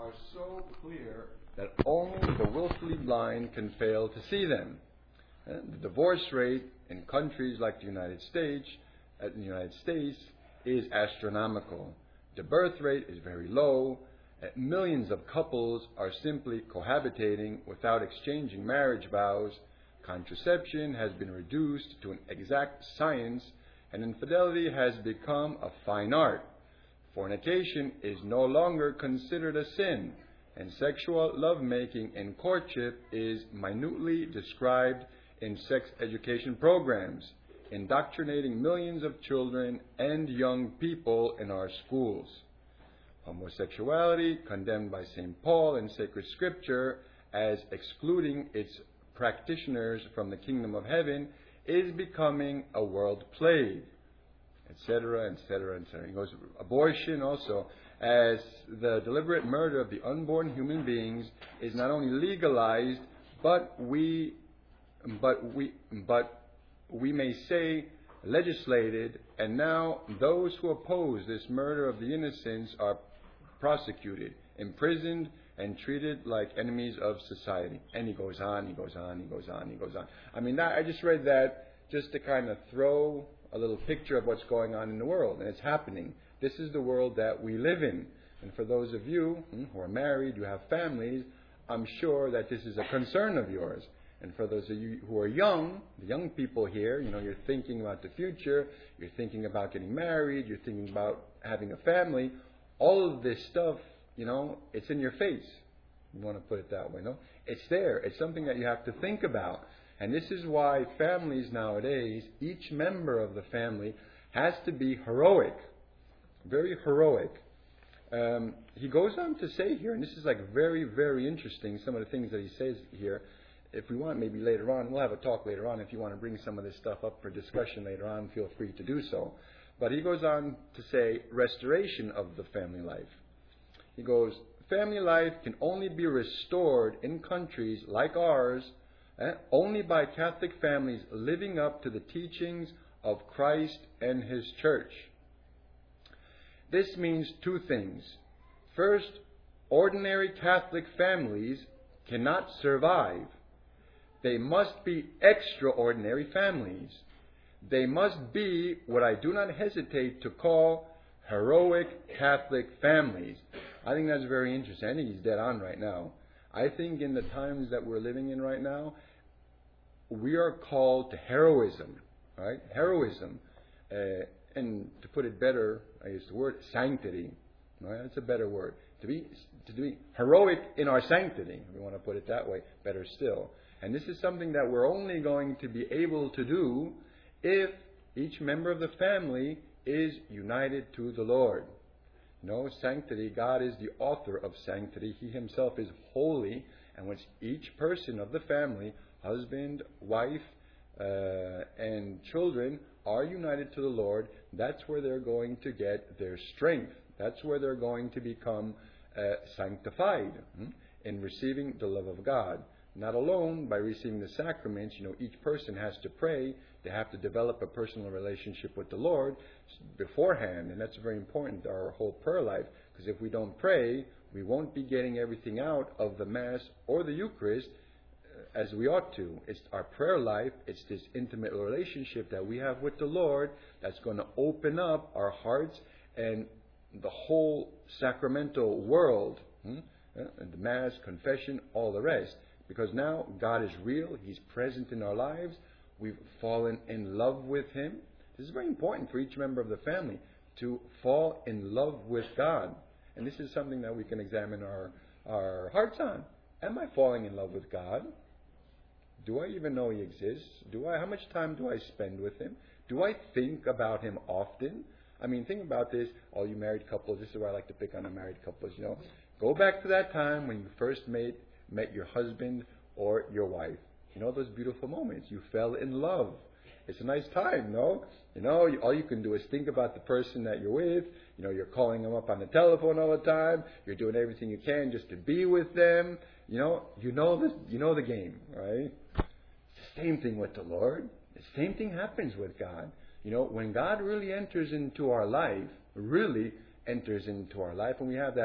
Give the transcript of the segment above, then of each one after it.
are so clear that only the willfully blind can fail to see them. The divorce rate in countries like the United States is astronomical. The birth rate is very low. Millions of couples are simply cohabitating without exchanging marriage vows. Contraception has been reduced to an exact science, and infidelity has become a fine art. Fornication is no longer considered a sin, and sexual lovemaking and courtship is minutely described in sex education programs, indoctrinating millions of children and young people in our schools. Homosexuality, condemned by St. Paul in sacred scripture as excluding its practitioners from the kingdom of heaven, is becoming a world plague, etc., etc., etc. He goes, abortion also, as the deliberate murder of the unborn human beings, is not only legalized, but we may say legislated, and now those who oppose this murder of the innocents are prosecuted, imprisoned, and treated like enemies of society. And he goes on, he goes on, he goes on, he goes on. I mean, I just read that just to kind of throw a little picture of what's going on in the world, and it's happening. This is the world that we live in. And for those of you who are married, you have families, I'm sure that this is a concern of yours. And for those of you who are young, the young people here, you're thinking about the future, you're thinking about getting married, you're thinking about having a family. All of this stuff, it's in your face. You want to put it that way, no? It's there. It's something that you have to think about. And this is why families nowadays, each member of the family has to be heroic. Very heroic. He goes on to say here, and this is very, very interesting, some of the things that he says here. If we want, maybe later on, we'll have a talk later on. If you want to bring some of this stuff up for discussion later on, feel free to do so. But he goes on to say restoration of the family life. He goes, family life can only be restored in countries like ours only by Catholic families living up to the teachings of Christ and His Church. This means two things. First, ordinary Catholic families cannot survive. They must be extraordinary families. They must be what I do not hesitate to call heroic Catholic families. I think that's very interesting. I think he's dead on right now. I think in the times that we're living in right now, we are called to heroism, right? Heroism. And to put it better, I use the word sanctity. Right? That's a better word. To be heroic in our sanctity, if we want to put it that way, better still. And this is something that we're only going to be able to do if each member of the family is united to the Lord. Sanctity, God is the author of sanctity. He Himself is holy. And when each person of the family, husband, wife, and children are united to the Lord, that's where they're going to get their strength. That's where they're going to become sanctified in receiving the love of God. Not alone by receiving the sacraments. Each person has to pray. They have to develop a personal relationship with the Lord beforehand. And that's very important, our whole prayer life. Because if we don't pray, we won't be getting everything out of the Mass or the Eucharist as we ought to. It's our prayer life. It's this intimate relationship that we have with the Lord that's going to open up our hearts and the whole sacramental world. And the Mass, confession, all the rest. Because now God is real. He's present in our lives. We've fallen in love with Him. This is very important for each member of the family to fall in love with God. And this is something that we can examine our hearts on. Am I falling in love with God? Do I even know He exists? How much time do I spend with Him? Do I think about Him often? I mean, think about this. All you married couples, this is where I like to pick on the married couples, Go back to that time when you first met your husband or your wife. Those beautiful moments. You fell in love. It's a nice time, no? All you can do is think about the person that you're with. You're calling them up on the telephone all the time. You're doing everything you can just to be with them. You know the game, right? It's the same thing with the Lord. The same thing happens with God. When God really enters into our life, and we have that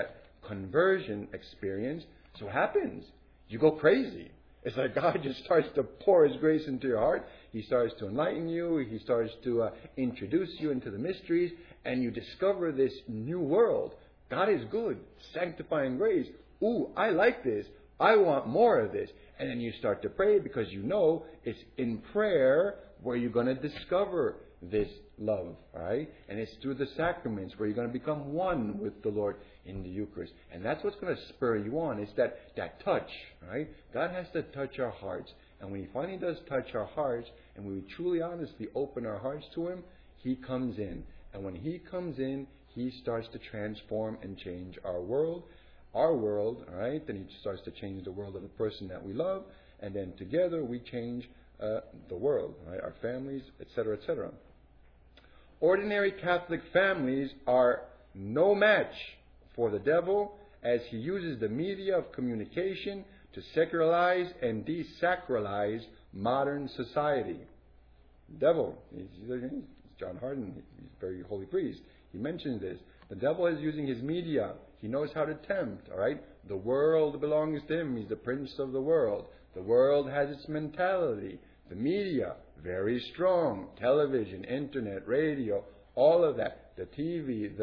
conversion experience, so what happens? You go crazy. It's like God just starts to pour His grace into your heart. He starts to enlighten you. He starts to introduce you into the mysteries. And you discover this new world. God is good. Sanctifying grace. Ooh, I like this. I want more of this. And then you start to pray because you know it's in prayer where you're going to discover this love, right? And it's through the sacraments where you're going to become one with the Lord in the Eucharist. And that's what's going to spur you on. It's that touch, right? God has to touch our hearts. And when He finally does touch our hearts, and when we truly honestly open our hearts to Him, He comes in. And when He comes in, He starts to transform and change our world. Our world, all right? Then He starts to change the world of the person that we love. And then together we change the world, right? Our families, etc., etc. Ordinary Catholic families are no match for the devil, as he uses the media of communication to secularize and desacralize modern society. Devil, he's John Hardin, he's a very holy priest. He mentions this. The devil is using his media. He knows how to tempt, all right? The world belongs to him. He's the prince of the world. The world has its mentality. The media, very strong. Television, internet, radio, all of that. The TV,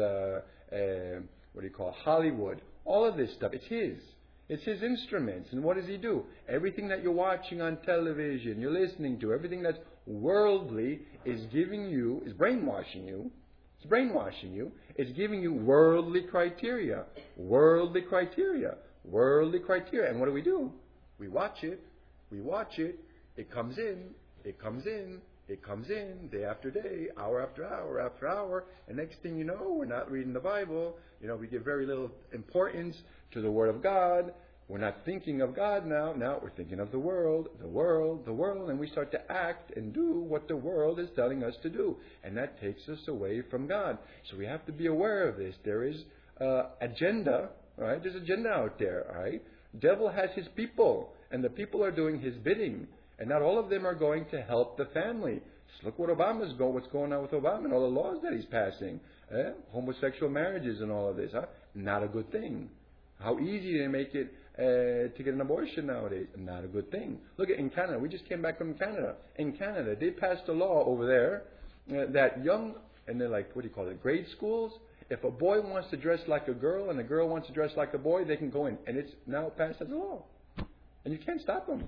Hollywood. All of this stuff, it's his. It's his instruments. And what does he do? Everything that you're watching on television, you're listening to, everything that's worldly is brainwashing you. It's brainwashing you. It's giving you worldly criteria. Worldly criteria. Worldly criteria. And what do? We watch it. We watch it. It comes in. It comes in. It comes in day after day, hour after hour after hour. And next thing you know, we're not reading the Bible. We give very little importance to the Word of God. We're not thinking of God now. Now we're thinking of the world, and we start to act and do what the world is telling us to do. And that takes us away from God. So we have to be aware of this. There is agenda, right? There's agenda out there, right? Devil has his people, and the people are doing his bidding. And not all of them are going to help the family. Just look what's going on with Obama and all the laws that he's passing. Homosexual marriages and all of this. Not a good thing. How easy they make it to get an abortion nowadays. Not a good thing. Look at in Canada. We just came back from Canada. In Canada, they passed a law over there that young, and they're like, grade schools. If a boy wants to dress like a girl and a girl wants to dress like a boy, they can go in. And it's now passed as a law. And you can't stop them.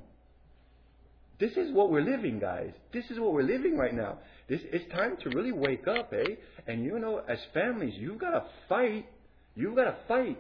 This is what we're living, guys. This is what we're living right now. It's time to really wake up, eh? And as families, you've got to fight. You've got to fight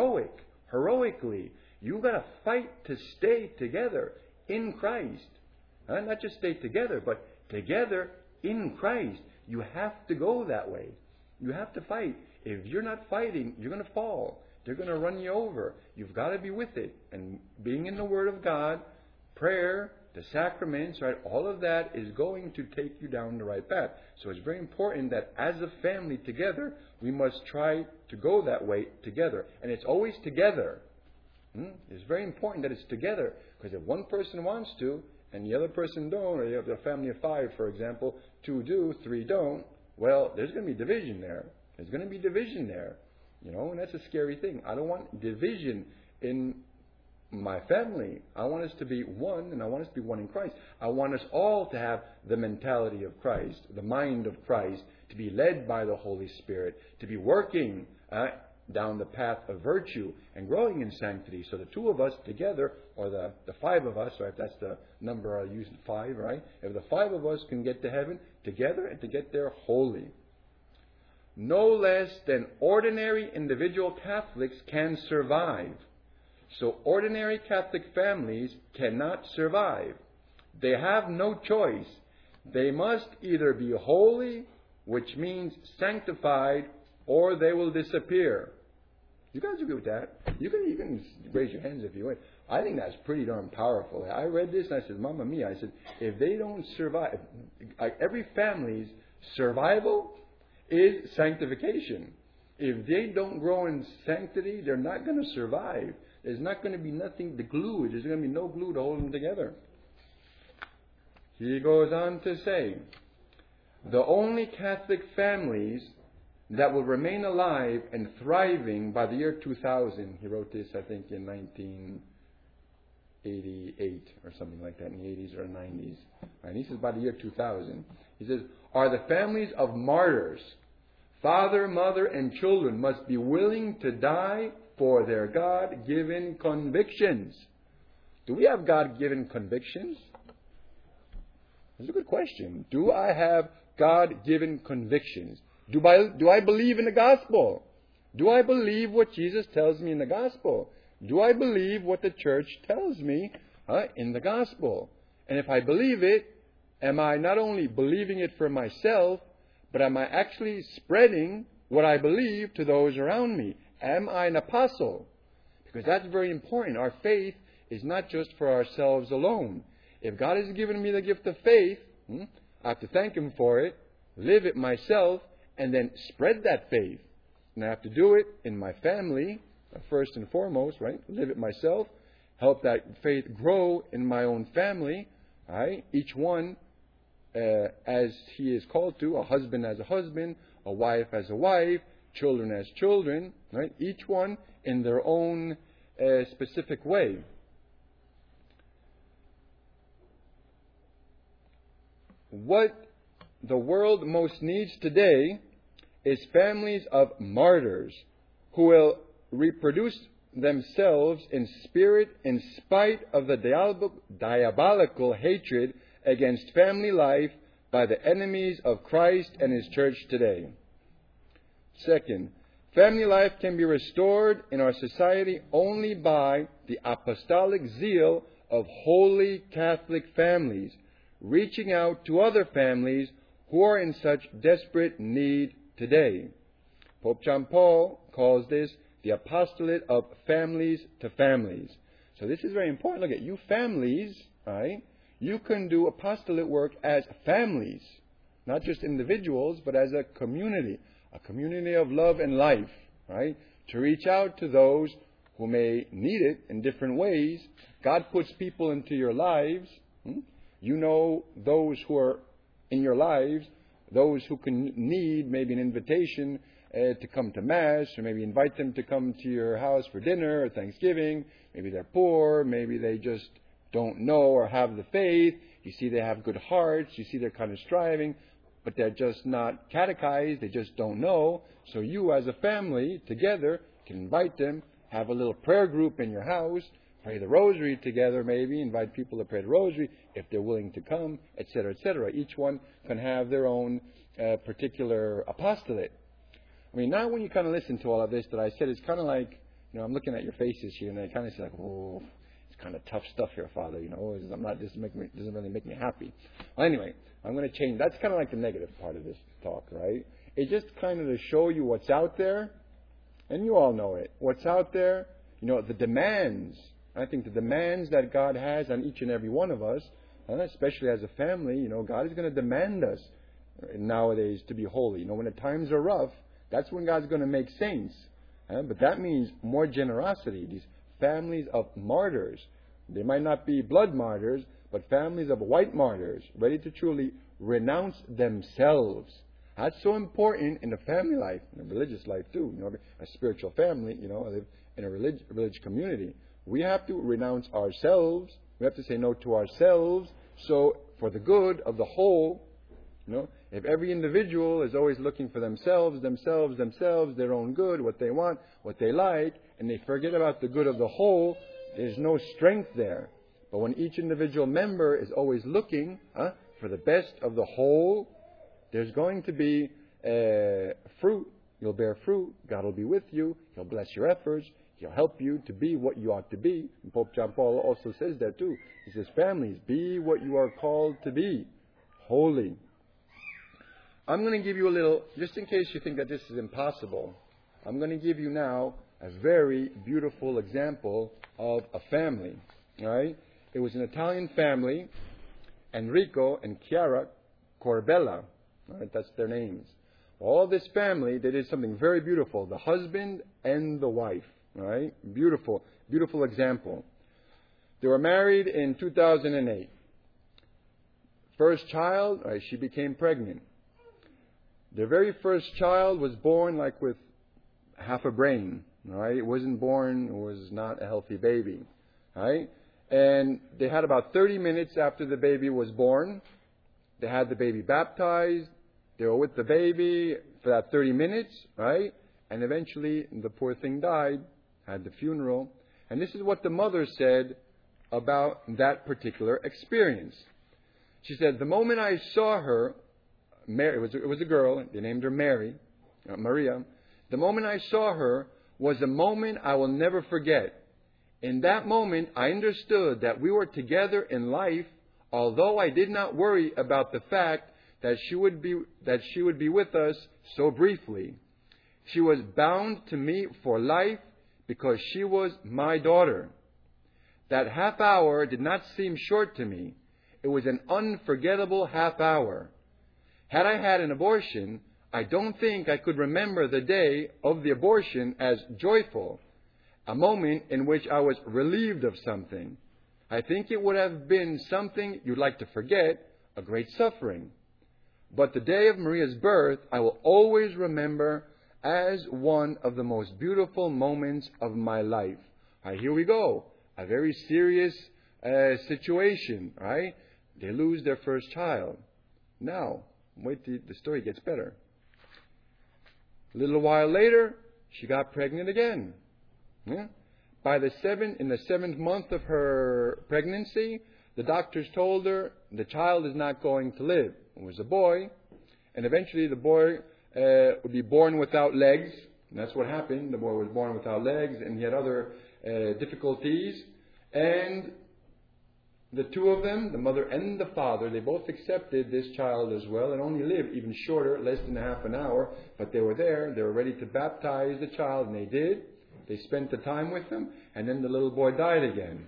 heroically. You've got to fight to stay together in Christ. Not just stay together, but together in Christ. You have to go that way. You have to fight. If you're not fighting, you're going to fall. They're going to run you over. You've got to be with it. And being in the Word of God, prayer, the sacraments, right? All of that is going to take you down the right path. So it's very important that as a family together, we must try to go that way together. And it's always together. It's very important that it's together. Because if one person wants to, and the other person don't, or you have a family of 5, for example, 2 do, 3 don't, well, there's going to be division there. There's going to be division there. And that's a scary thing. I don't want division in my family. I want us to be one, and I want us to be one in Christ. I want us all to have the mentality of Christ, the mind of Christ, to be led by the Holy Spirit, to be working down the path of virtue and growing in sanctity. So the 2 of us together, or the 5 of us, right? That's the number I use, 5, right? If the 5 of us can get to heaven together and to get there holy. No less than ordinary individual Catholics can survive. So ordinary Catholic families cannot survive. They have no choice. They must either be holy, which means sanctified, or they will disappear. You guys agree with that? You can raise your hands if you want. I think that's pretty darn powerful. I read this and I said, Mamma mia. I said, if they don't survive, every family's survival is sanctification. If they don't grow in sanctity, they're not going to survive. There's not going to be nothing to glue. There's going to be no glue to hold them together. He goes on to say, the only Catholic families that will remain alive and thriving by the year 2000. He wrote this, I think, in 1988 or something like that, in the 80s or 90s. And he says by the year 2000, he says, are the families of martyrs. Father, mother, and children must be willing to die for their God-given convictions. Do we have God-given convictions? That's a good question. Do I have God-given convictions? Do I believe in the gospel? Do I believe what Jesus tells me in the gospel? Do I believe what the church tells me in the gospel? And if I believe it, am I not only believing it for myself, but am I actually spreading what I believe to those around me? Am I an apostle? Because that's very important. Our faith is not just for ourselves alone. If God has given me the gift of faith, I have to thank Him for it, live it myself, and then spread that faith. And I have to do it in my family, first and foremost, right? Live it myself, help that faith grow in my own family, right? Each one as he is called to, a husband as a husband, a wife as a wife, children as children, right? Each one in their own specific way. What the world most needs today is families of martyrs who will reproduce themselves in spirit in spite of the diabolical hatred against family life by the enemies of Christ and His church today. Second, family life can be restored in our society only by the apostolic zeal of holy Catholic families, reaching out to other families who are in such desperate need today. Pope John Paul calls this the apostolate of families to families. So this is very important. Look at you families, right? You can do apostolate work as families, not just individuals, but as a community of love and life, right? To reach out to those who may need it in different ways. God puts people into your lives. You know those who are in your lives, those who can need maybe an invitation to come to Mass, or maybe invite them to come to your house for dinner or Thanksgiving. Maybe they're poor, maybe they just don't know or have the faith. You see they have good hearts, you see they're kind of striving, but they're just not catechized, they just don't know. So you as a family together can invite them, have a little prayer group in your house, pray the rosary together maybe, invite people to pray the rosary if they're willing to come, etc., etc. Each one can have their own particular apostolate. I mean, now when you kind of listen to all of this that I said, it's kind of like, I'm looking at your faces here, and I kind of say like, oh, it's kind of tough stuff here, Father. This doesn't really make me happy. Well, anyway, I'm going to change. That's kind of like the negative part of this talk, right? It's just kind of to show you what's out there, and you all know it. What's out there, the demands. I think the demands that God has on each and every one of us, especially as a family, God is going to demand us nowadays to be holy. When the times are rough, that's when God's going to make saints. But that means more generosity. These families of martyrs. They might not be blood martyrs, but families of white martyrs, ready to truly renounce themselves. That's so important in the family life, in the religious life too. A spiritual family, I live in a religious community. We have to renounce ourselves. We have to say no to ourselves. So for the good of the whole, if every individual is always looking for themselves, their own good, what they want, what they like, and they forget about the good of the whole, there's no strength there. But when each individual member is always looking for the best of the whole, there's going to be fruit. You'll bear fruit. God will be with you. He'll bless your efforts. He'll help you to be what you ought to be. And Pope John Paul also says that too. He says, families, be what you are called to be. Holy. I'm going to give you a little, just in case you think that this is impossible, I'm going to give you now a very beautiful example of a family. All right? It was an Italian family, Enrico and Chiara Corbella. All right? That's their names. All this family, they did something very beautiful. The husband and the wife. All right? Beautiful. Beautiful example. They were married in 2008. First child, she became pregnant. Their very first child was born like with half a brain. All right, it was not a healthy baby. All right, and they had about 30 minutes after the baby was born. They had the baby baptized. They were with the baby for that 30 minutes, right? And eventually the poor thing died, had the funeral. And this is what the mother said about that particular experience. She said, the moment I saw her, Mary, it was a girl, they named her Maria. The moment I saw her was a moment I will never forget. In that moment, I understood that we were together in life, although I did not worry about the fact that she would be with us so briefly. She was bound to me for life because she was my daughter. That half hour did not seem short to me. It was an unforgettable half hour. Had I had an abortion, I don't think I could remember the day of the abortion as joyful, a moment in which I was relieved of something. I think it would have been something you'd like to forget, a great suffering. But the day of Maria's birth, I will always remember as one of the most beautiful moments of my life. All right, here we go. A very serious situation, right? They lose their first child. Now, wait till the story gets better. A little while later, she got pregnant again. Yeah? In the 7th month of her pregnancy, the doctors told her the child is not going to live. It was a boy, and eventually the boy would be born without legs. And that's what happened. The boy was born without legs, and he had other difficulties. And the two of them, the mother and the father, they both accepted this child as well, and only lived even shorter, less than half an hour. But they were there. They were ready to baptize the child, and they did. They spent the time with him, and then the little boy died again.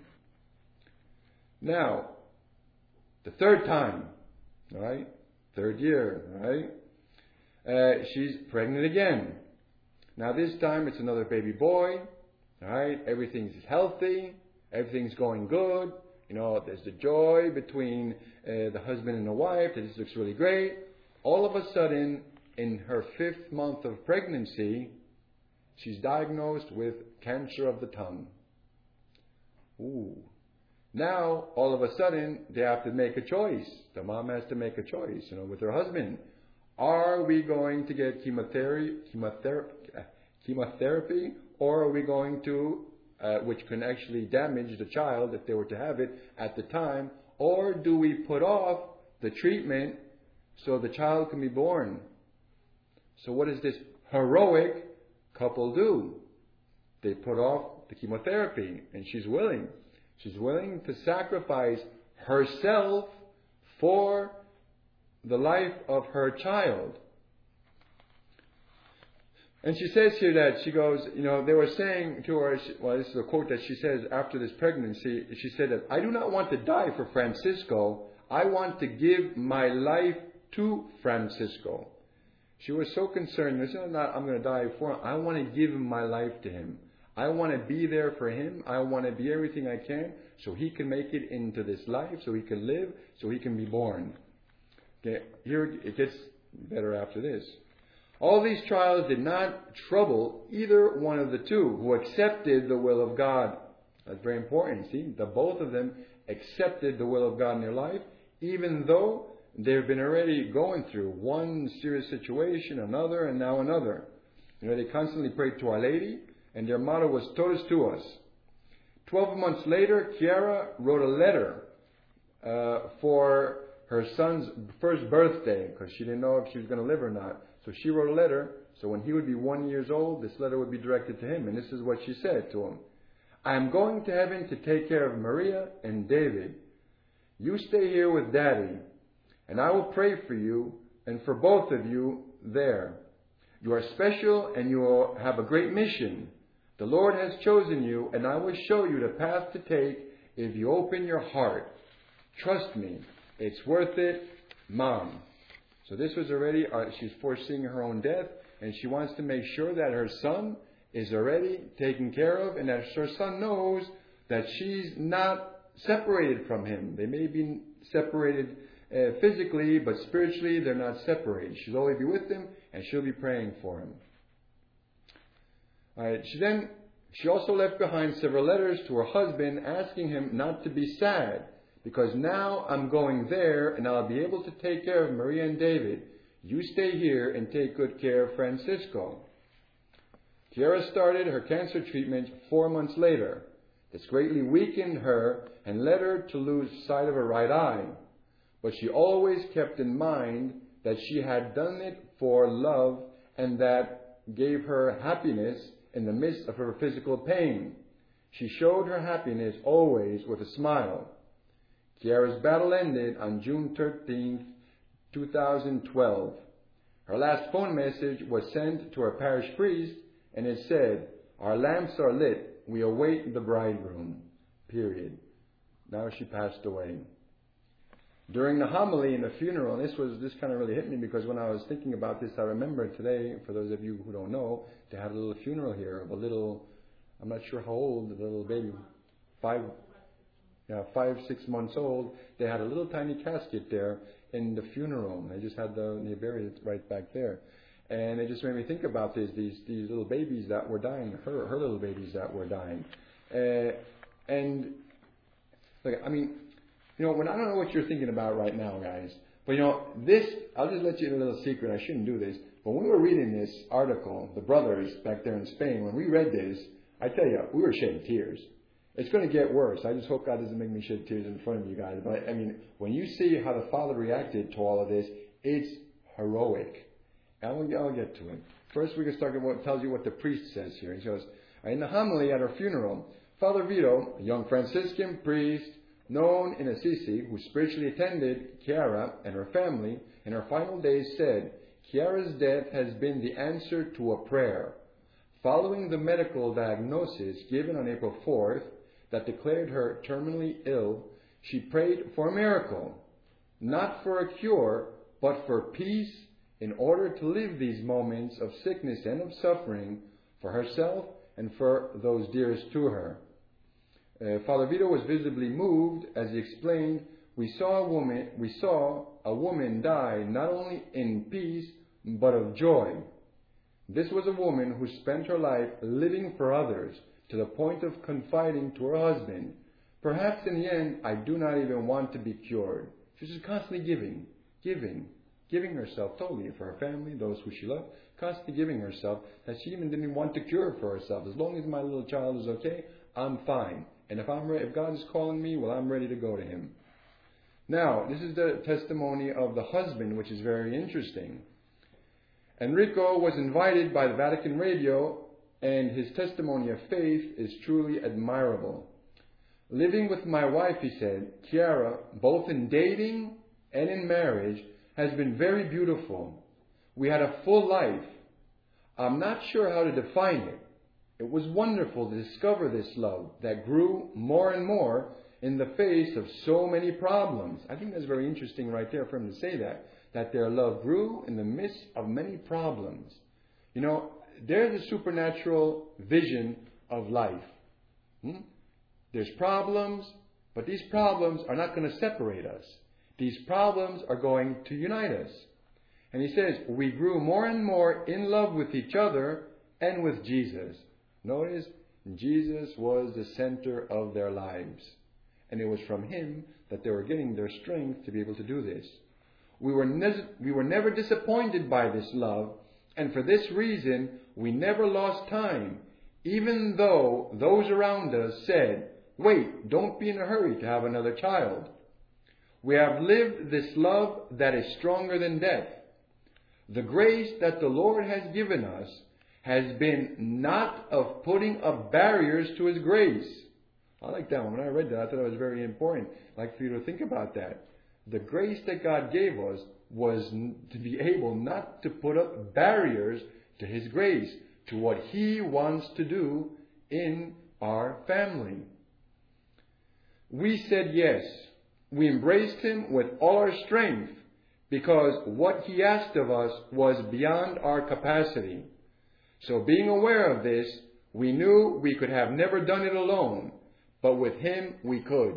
Now, the third time, all right, 3rd year, all right, she's pregnant again. Now this time it's another baby boy, all right, everything's healthy, everything's going good, you know, there's the joy between the husband and the wife, this looks really great. All of a sudden, in her 5th month of pregnancy, she's diagnosed with cancer of the tongue. Ooh. Now, all of a sudden, they have to make a choice. The mom has to make a choice, you know, with her husband. Are we going to get chemotherapy, or are we going to, which can actually damage the child if they were to have it at the time, or do we put off the treatment so the child can be born? So what does this heroic couple do? They put off the chemotherapy, and she's willing. She's willing to sacrifice herself for the life of her child. And she says here that she goes, you know, they were saying to her, well, this is a quote that she says after this pregnancy. She said that, I do not want to die for Francisco. I want to give my life to Francisco. She was so concerned. This is not, I'm going to die for him. I want to give my life to him. I want to be there for him. I want to be everything I can so he can make it into this life, so he can live, so he can be born. Okay, here it gets better after this. All these trials did not trouble either one of the two who accepted the will of God. That's very important. See, the both of them accepted the will of God in their life, even though they've been already going through one serious situation, another, and now another. You know, they constantly prayed to Our Lady, and their motto was Totus Tuus. 12 months later, Chiara wrote a letter for her son's first birthday, because she didn't know if she was going to live or not. So she wrote a letter, so when he would be 1 year old, this letter would be directed to him. And this is what she said to him. I am going to heaven to take care of Maria and David. You stay here with Daddy, and I will pray for you and for both of you there. You are special, and you will have a great mission. The Lord has chosen you, and I will show you the path to take if you open your heart. Trust me, it's worth it, Mom. So this was already, she's foreseeing her own death, and she wants to make sure that her son is already taken care of, and that her son knows that she's not separated from him. They may be separated physically, but spiritually they're not separated. She'll always be with him, and she'll be praying for him. All right. She also left behind several letters to her husband asking him not to be sad, because now I'm going there and I'll be able to take care of Maria and David. You stay here and take good care of Francisco. Chiara started her cancer treatment 4 months later. This greatly weakened her and led her to lose sight of her right eye. But she always kept in mind that she had done it for love, and that gave her happiness in the midst of her physical pain. She showed her happiness always with a smile. Chiara's battle ended on June 13th, 2012. Her last phone message was sent to her parish priest, and it said, "Our lamps are lit. We await the bridegroom." Period. Now she passed away. During the homily in the funeral, and this kind of really hit me, because when I was thinking about this, I remember today, for those of you who don't know, they had a little funeral here of a little, I'm not sure how old, the little baby, 5-6 months old. They had a little tiny casket there in the funeral. They just had they buried it right back there. And it just made me think about these little babies that were dying, her little babies that were dying. And look, I mean, when I don't know what you're thinking about right now, guys, but this, I'll just let you in a little secret. I shouldn't do this, but when we were reading this article, the brothers back there in Spain, when we read this, I tell you, we were shedding tears. It's going to get worse. I just hope God doesn't make me shed tears in front of you guys. But I mean, when you see how the Father reacted to all of this, it's heroic. I'll get to it. First, we can start with what tells you what the priest says here. He goes, in the homily at her funeral, Father Vito, a young Franciscan priest, known in Assisi, who spiritually attended Chiara and her family in her final days, said, "Chiara's death has been the answer to a prayer. Following the medical diagnosis given on April 4th that declared her terminally ill, she prayed for a miracle, not for a cure, but for peace, in order to live these moments of sickness and of suffering for herself and for those dearest to her." Father Vito was visibly moved as he explained, we saw a woman die not only in peace, but of joy. This was a woman who spent her life living for others to the point of confiding to her husband, "Perhaps in the end, I do not even want to be cured." She was constantly giving herself totally for her family, those who she loved, constantly giving herself, that she even didn't want to cure for herself. As long as my little child is okay, I'm fine. And if God is calling me, well, I'm ready to go to Him. Now, this is the testimony of the husband, which is very interesting. Enrico was invited by the Vatican Radio, and his testimony of faith is truly admirable. Living with my wife, he said, Chiara, both in dating and in marriage, has been very beautiful. We had a full life. I'm not sure how to define it. It was wonderful to discover this love that grew more and more in the face of so many problems. I think that's very interesting right there for him to say that their love grew in the midst of many problems. There's a supernatural vision of life. There's problems, but these problems are not going to separate us. These problems are going to unite us. And he says, we grew more and more in love with each other and with Jesus. Notice, Jesus was the center of their lives. And it was from Him that they were getting their strength to be able to do this. We were never disappointed by this love, and for this reason, we never lost time, even though those around us said, "Wait, don't be in a hurry to have another child." We have lived this love that is stronger than death. The grace that the Lord has given us has been not of putting up barriers to His grace. I like that one. When I read that, I thought it was very important. I'd like for you to think about that. The grace that God gave us was to be able not to put up barriers to His grace, to what He wants to do in our family. We said yes. We embraced Him with all our strength because what He asked of us was beyond our capacity. So being aware of this, we knew we could have never done it alone, but with Him we could.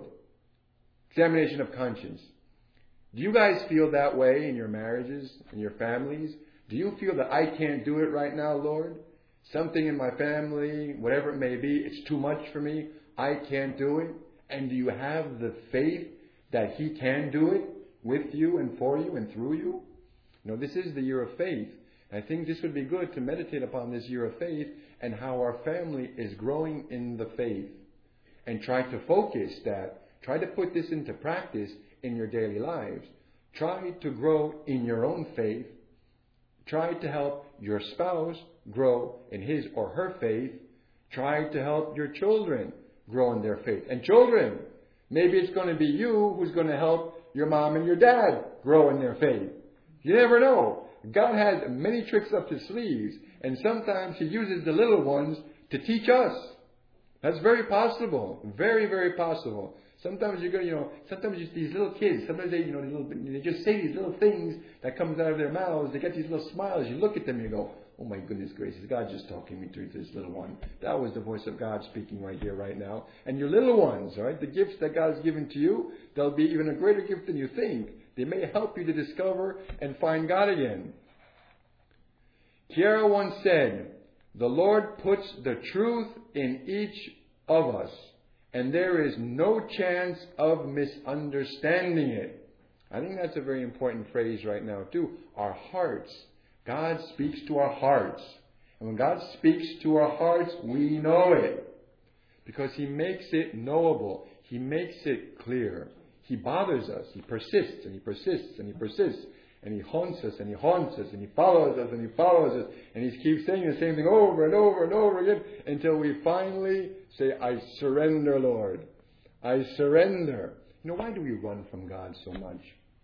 Examination of conscience. Do you guys feel that way in your marriages, in your families? Do you feel that I can't do it right now, Lord? Something in my family, whatever it may be, it's too much for me. I can't do it. And do you have the faith that He can do it with you and for you and through you? This is the year of faith. I think this would be good to meditate upon this year of faith and how our family is growing in the faith. And try to focus that. Try to put this into practice in your daily lives. Try to grow in your own faith. Try to help your spouse grow in his or her faith. Try to help your children grow in their faith. And children, maybe it's going to be you who's going to help your mom and your dad grow in their faith. You never know. God has many tricks up His sleeves, and sometimes He uses the little ones to teach us. That's very possible. Very, very possible. Sometimes sometimes these little kids, sometimes they just say these little things that comes out of their mouths. They get these little smiles. You look at them and you go, oh my goodness gracious, God's just talking me through this little one. That was the voice of God speaking right here, right now. And your little ones, right, the gifts that God's given to you, they'll be even a greater gift than you think. They may help you to discover and find God again. Kiara once said, the Lord puts the truth in each of us, and there is no chance of misunderstanding it. I think that's a very important phrase right now too. Our hearts. God speaks to our hearts. And when God speaks to our hearts, we know it. Because He makes it knowable. He makes it clear. He bothers us. He persists and He persists and He persists. And He haunts us and He haunts us and He follows us and He follows us. And He keeps saying the same thing over and over and over again until we finally say, I surrender, Lord. I surrender. Why do we run from God so much?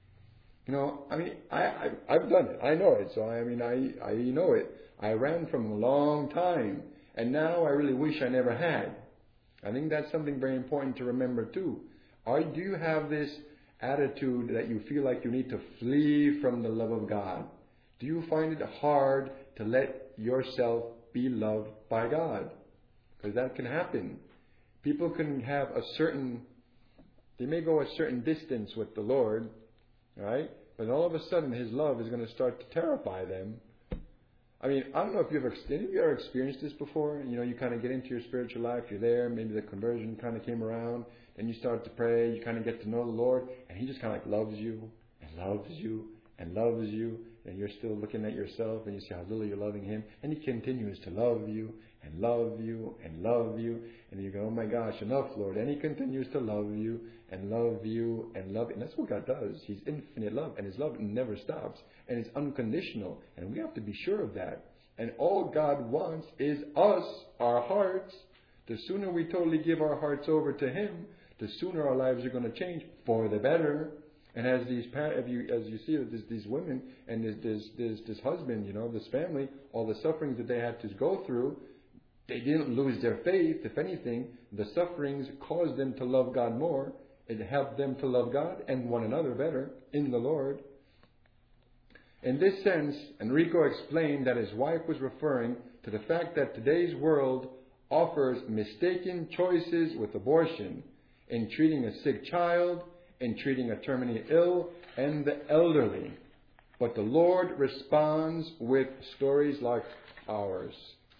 I've done it. I know it. So, I know it. I ran from a long time. And now I really wish I never had. I think that's something very important to remember too. Do you have this attitude that you feel like you need to flee from the love of God? Do you find it hard to let yourself be loved by God? Because that can happen. People can have they may go a certain distance with the Lord, right? But all of a sudden His love is going to start to terrify them. I don't know if have you ever experienced this before? You kind of get into your spiritual life, you're there, maybe the conversion kind of came around, then you start to pray, you kind of get to know the Lord, and He just kind of loves you, and loves you, and loves you, and you're still looking at yourself, and you see how little you're loving Him, and He continues to love you, and love you, and love you, and you go, oh my gosh, enough, Lord, and He continues to love you, and love you, and love you, and that's what God does. He's infinite love, and His love never stops, and it's unconditional, and we have to be sure of that. And all God wants is us, our hearts. The sooner we totally give our hearts over to Him, the sooner our lives are going to change for the better. And as you see, these women and this husband, this family, all the sufferings that they had to go through, they didn't lose their faith. If anything, the sufferings caused them to love God more. It helped them to love God and one another better in the Lord. In this sense, Enrico explained that his wife was referring to the fact that today's world offers mistaken choices with abortion, in treating a sick child, in treating a terminally ill, and the elderly. But the Lord responds with stories like ours.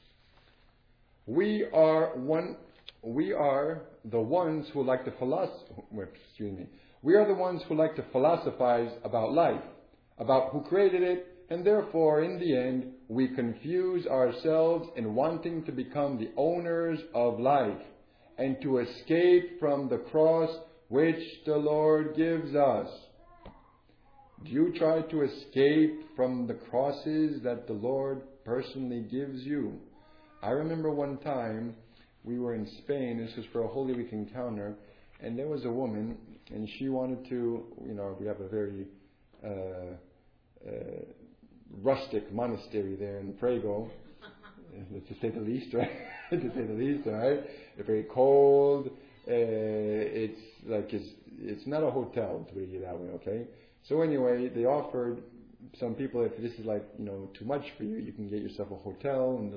We are the ones who like to philosophize about life, about who created it, and therefore, in the end, we confuse ourselves in wanting to become the owners of life and to escape from the cross which the Lord gives us. Do you try to escape from the crosses that the Lord personally gives you? I remember one time we were in Spain. This was for a Holy Week encounter, and there was a woman, and she wanted to, we have a very rustic monastery there in Prego, to say the least, right? To say the least, right? It's very cold. It's not a hotel, to put it that way, okay? So anyway, they offered some people, if this is too much for you, you can get yourself a hotel in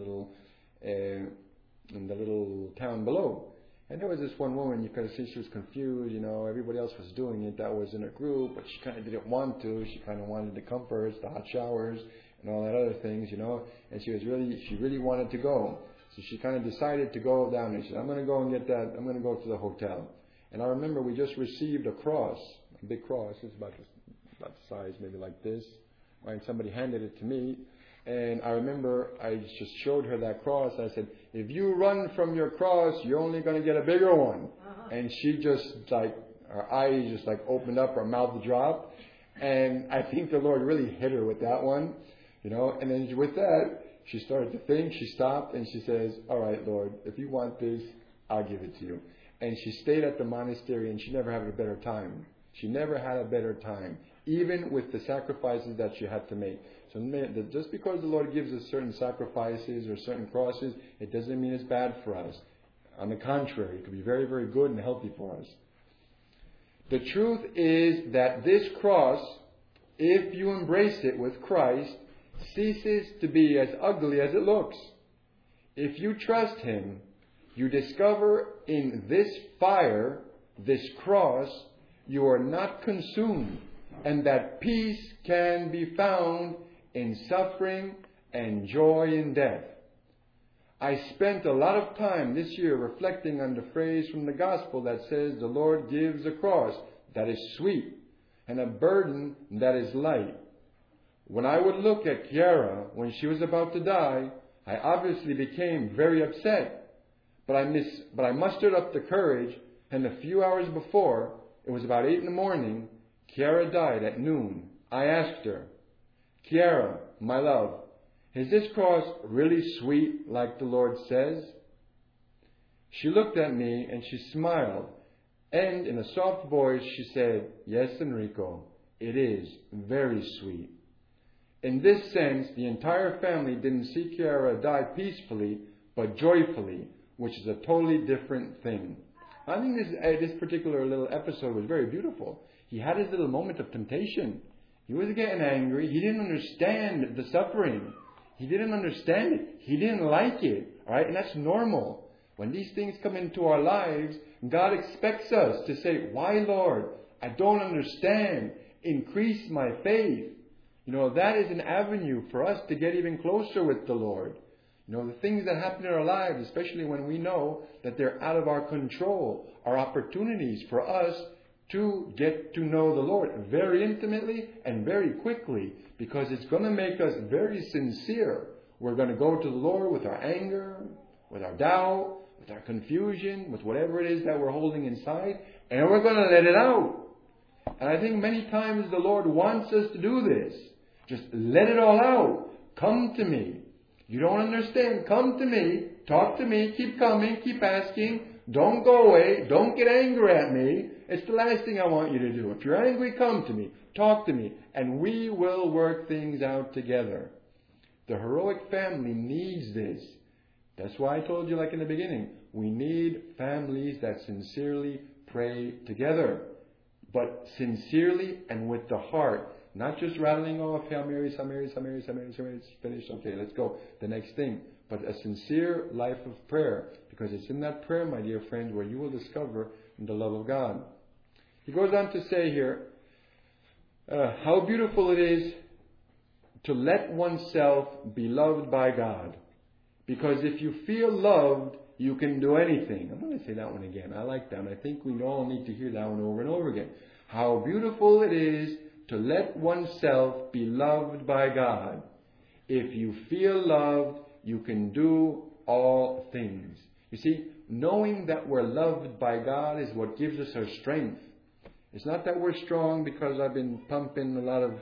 the little town below. And there was this one woman, you could see she was confused, everybody else was doing it, that was in a group, but she kind of didn't want to. She kind of wanted the comforts, the hot showers, and all that other things, and she really wanted to go. So she kind of decided to go down there. She said, I'm going to go and get that, I'm going to go to the hotel. And I remember we just received a cross, a big cross. It's about the size maybe like this. Right? Somebody handed it to me. And I remember I just showed her that cross. I said, if you run from your cross, you're only going to get a bigger one. And she just her eyes just opened up, her mouth dropped. And I think the Lord really hit her with that one. And then with that, she started to think. She stopped and she says, all right, Lord, if you want this, I'll give it to you. And she stayed at the monastery and she never had a better time. She never had a better time, even with the sacrifices that she had to make. So just because the Lord gives us certain sacrifices or certain crosses, it doesn't mean it's bad for us. On the contrary, it could be very, very good and healthy for us. The truth is that this cross, if you embrace it with Christ, ceases to be as ugly as it looks. If you trust Him, you discover in this fire, this cross, you are not consumed, and that peace can be found in suffering and joy in death. I spent a lot of time this year reflecting on the phrase from the gospel that says the Lord gives a cross that is sweet and a burden that is light. When I would look at Chiara when she was about to die, I obviously became very upset. But I mustered up the courage, and a few hours before, it was about 8 a.m, Chiara died at noon. I asked her, Chiara, my love, is this cross really sweet like the Lord says? She looked at me and she smiled, and in a soft voice she said, yes, Enrico, it is very sweet. In this sense, the entire family didn't see Chiara die peacefully, but joyfully, which is a totally different thing. I think this particular little episode was very beautiful. He had his little moment of temptation. He was getting angry. He didn't understand the suffering. He didn't understand it. He didn't like it. All right? And that's normal. When these things come into our lives, God expects us to say, why, Lord? I don't understand. Increase my faith. That is an avenue for us to get even closer with the Lord. The things that happen in our lives, especially when we know that they're out of our control, are opportunities for us to get to know the Lord very intimately and very quickly, because it's going to make us very sincere. We're going to go to the Lord with our anger, with our doubt, with our confusion, with whatever it is that we're holding inside, and we're going to let it out. And I think many times the Lord wants us to do this. Just let it all out. Come to me. You don't understand. Come to me. Talk to me. Keep coming. Keep asking. Don't go away. Don't get angry at me. It's the last thing I want you to do. If you're angry, come to me. Talk to me. And we will work things out together. The heroic family needs this. That's why I told you in the beginning. We need families that sincerely pray together. But sincerely and with the heart. Not just rattling off, Hail Mary, Hail Mary, Hail Mary, Hail Mary, Hail Mary, it's finished. Okay, let's go. The next thing. But a sincere life of prayer. Because it's in that prayer, my dear friends, where you will discover the love of God. He goes on to say here, how beautiful it is to let oneself be loved by God. Because if you feel loved, you can do anything. I'm going to say that one again. I like that. And I think we all need to hear that one over and over again. How beautiful it is to let oneself be loved by God. If you feel loved, you can do all things. You see, knowing that we're loved by God is what gives us our strength. It's not that we're strong because I've been pumping a lot of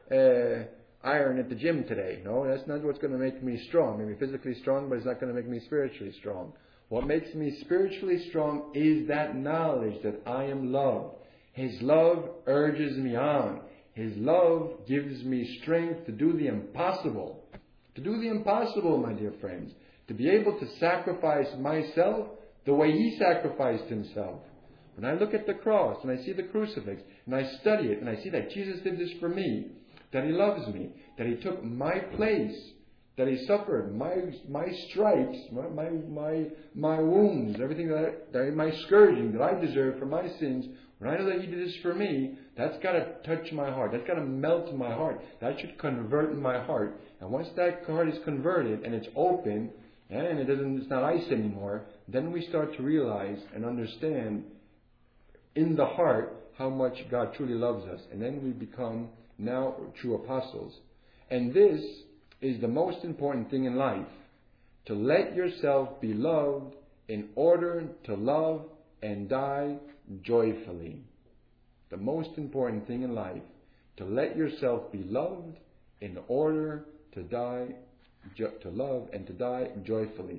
iron at the gym today. No, that's not what's going to make me strong. Maybe physically strong, but it's not going to make me spiritually strong. What makes me spiritually strong is that knowledge that I am loved. His love urges me on. His love gives me strength to do the impossible. To do the impossible, my dear friends. To be able to sacrifice myself the way He sacrificed Himself. When I look at the cross and I see the crucifix and I study it and I see that Jesus did this for me, that He loves me, that He took my place, that He suffered my stripes, my wounds, everything my scourging that I deserve for my sins. When I know that He did this for me, that's got to touch my heart. That's got to melt in my heart. That should convert in my heart. And once that heart is converted and it's open and it's not ice anymore, then we start to realize and understand in the heart how much God truly loves us. And then we become now true apostles. And this is the most important thing in life. To let yourself be loved in order to love and die joyfully. The most important thing in life. To let yourself be loved in order to love and to die joyfully.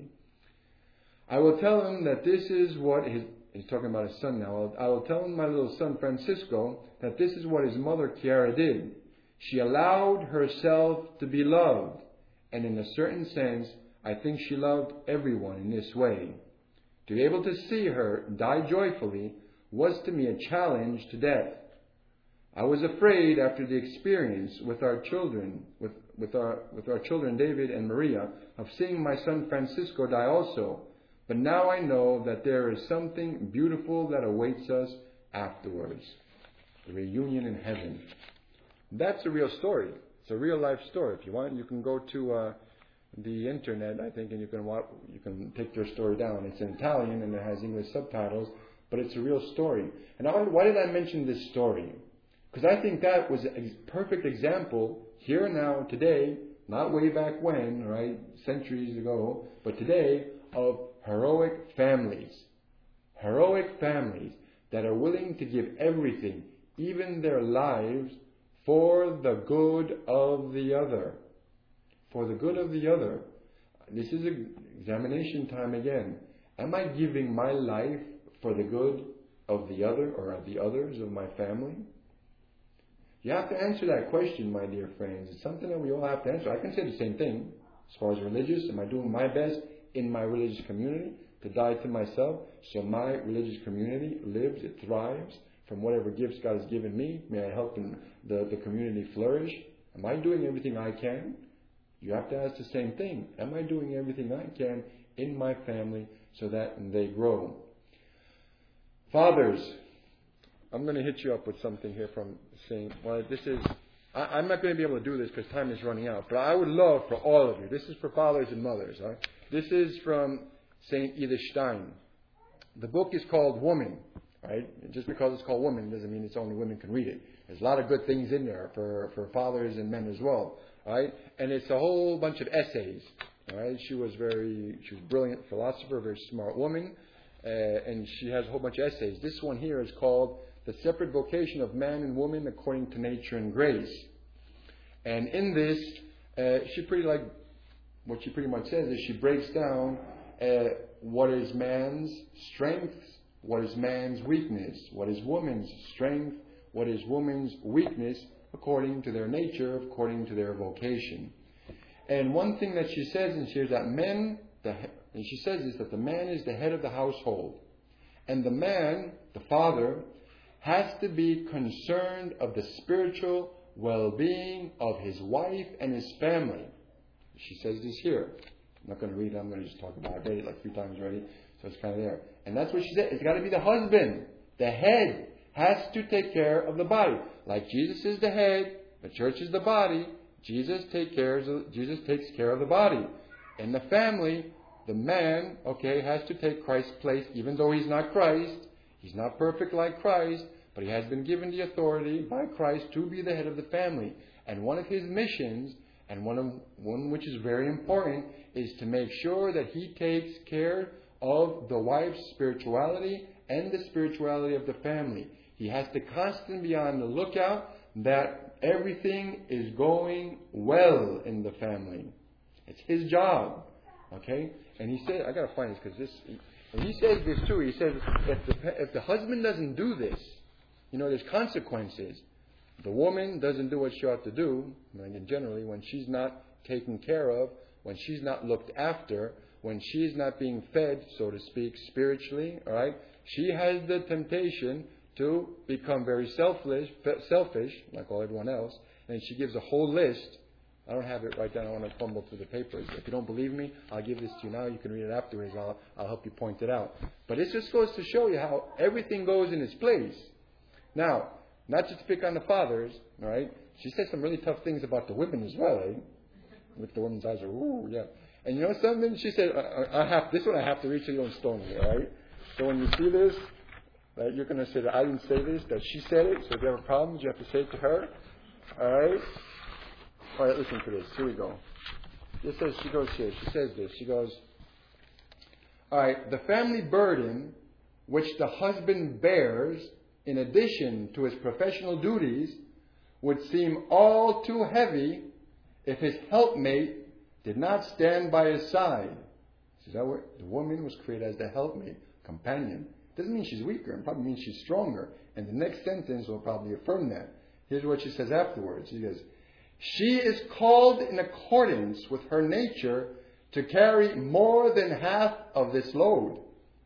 I will tell him that this is what he's talking about his son now. I will tell my little son Francisco that this is what his mother Chiara did. She allowed herself to be loved. And in a certain sense, I think she loved everyone in this way. To be able to see her die joyfully was to me a challenge to death. I was afraid after the experience with our children, with our children David and Maria, of seeing my son Francisco die also. But now I know that there is something beautiful that awaits us afterwards. The reunion in heaven. That's a real story. It's a real life story. If you want, you can go to the internet, I think, and you can take their story down. It's in Italian and it has English subtitles, but it's a real story. And why did I mention this story? Because I think that was a perfect example here now, today, not way back when, right, centuries ago, but today, of heroic families. Heroic families that are willing to give everything, even their lives, for the good of the other. For the good of the other. This is examination time again. Am I giving my life for the good of the other or of the others of my family? You have to answer that question, my dear friends. It's something that we all have to answer. I can say the same thing. As far as religious, am I doing my best in my religious community to die to myself so my religious community lives, it thrives from whatever gifts God has given me? May I help the community flourish? Am I doing everything I can? You have to ask the same thing. Am I doing everything I can in my family so that they grow? Fathers, I'm going to hit you up with something here from Saint. Well, this is. I'm not going to be able to do this because time is running out. But I would love for all of you. This is for fathers and mothers. Right? This is from Saint Edith Stein. The book is called Woman. Right? Just because it's called Woman doesn't mean it's only women can read it. There's a lot of good things in there for fathers and men as well. Right? And it's a whole bunch of essays. Right? She was a brilliant philosopher, a very smart woman, and she has a whole bunch of essays. This one here is called The Separate Vocation of Man and Woman According to Nature and Grace. And in this, what she pretty much says is she breaks down what is man's strength, what is man's weakness, what is woman's strength, what is woman's weakness, according to their nature, according to their vocation. And one thing that she says in here is that she says is that the man is the head of the household. And the man, the father, has to be concerned of the spiritual well-being of his wife and his family. She says this here. I'm not going to read it. I'm going to just talk about it. I read it like 3 times already, so it's kind of there. And that's what she said. It's got to be the husband. The head has to take care of the body. Like Jesus is the head, the church is the body. Jesus takes care of the body. In the family, the man, has to take Christ's place, even though he's not Christ. He's not perfect like Christ, but he has been given the authority by Christ to be the head of the family. And one of his missions, and one which is very important, is to make sure that he takes care of the wife's spirituality and the spirituality of the family. He has to constantly be on the lookout that everything is going well in the family. It's his job. Okay? And he said, I got to find this because and he says this too. He says, if the husband doesn't do this, there's consequences. The woman doesn't do what she ought to do, generally, when she's not taken care of, when she's not looked after, when she's not being fed, so to speak, spiritually, all right? She has the temptation to become very selfish, like all everyone else, and she gives a whole list. I don't have it right down. I want to fumble through the papers. If you don't believe me, I'll give this to you now. You can read it afterwards. I'll help you point it out. But it just goes to show you how everything goes in its place. Now, not just to pick on the fathers, all right? She said some really tough things about the women as well, eh? With the women's eyes are, ooh, yeah. And you know something? She said, this one I have to read so you don't stone me, all right? So when you see this, you're going to say that I didn't say this, that she said it. So if you have a problem, you have to say it to her. All right? All right, listen to this. Here we go. This says, she goes here. She says this. She goes, all right, the family burden which the husband bears in addition to his professional duties would seem all too heavy if his helpmate did not stand by his side. Is that what the woman was created as the helpmate, companion? Doesn't mean she's weaker. It probably means she's stronger. And the next sentence will probably affirm that. Here's what she says afterwards. She goes, she is called in accordance with her nature to carry more than half of this load.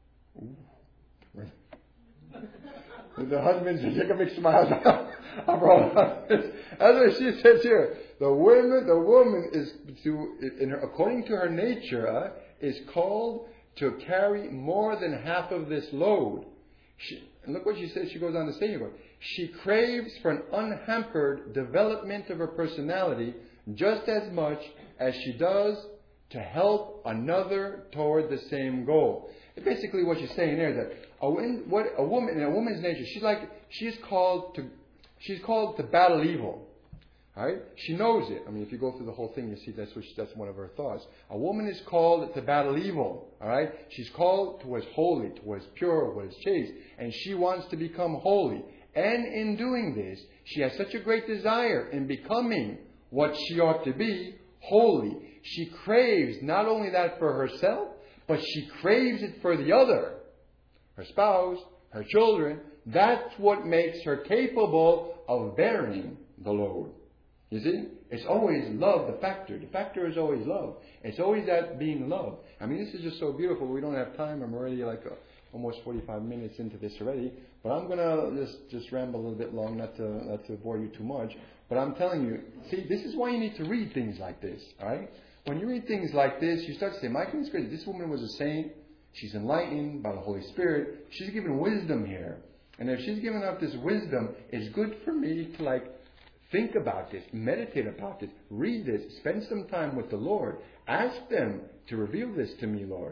The husbands, you can make smiles. That's what she says here. The woman is according to her nature, is called to carry more than half of this load. And look what she says. She goes on to say here. She craves for an unhampered development of her personality just as much as she does to help another toward the same goal. And basically, what she's saying there is that a woman in a woman's nature, she's called to battle evil. All right? She knows it. I mean, if you go through the whole thing, you see that's one of her thoughts. A woman is called to battle evil. All right? She's called to what is holy, to what is pure, what is chaste, and she wants to become holy. And in doing this, she has such a great desire in becoming what she ought to be, holy. She craves not only that for herself, but she craves it for the other, her spouse, her children. That's what makes her capable of bearing the load. You see? It's always love, the factor. The factor is always love. It's always that being loved. I mean, this is just so beautiful. We don't have time. I'm already almost 45 minutes into this already. But I'm going to just ramble a little bit long, not to bore you too much. But I'm telling you, see, this is why you need to read things like this, all right? When you read things like this, you start to say, my goodness gracious, this woman was a saint. She's enlightened by the Holy Spirit. She's given wisdom here. And if she's given up this wisdom, it's good for me to think about this, meditate about this, read this, spend some time with the Lord. Ask them to reveal this to me, Lord.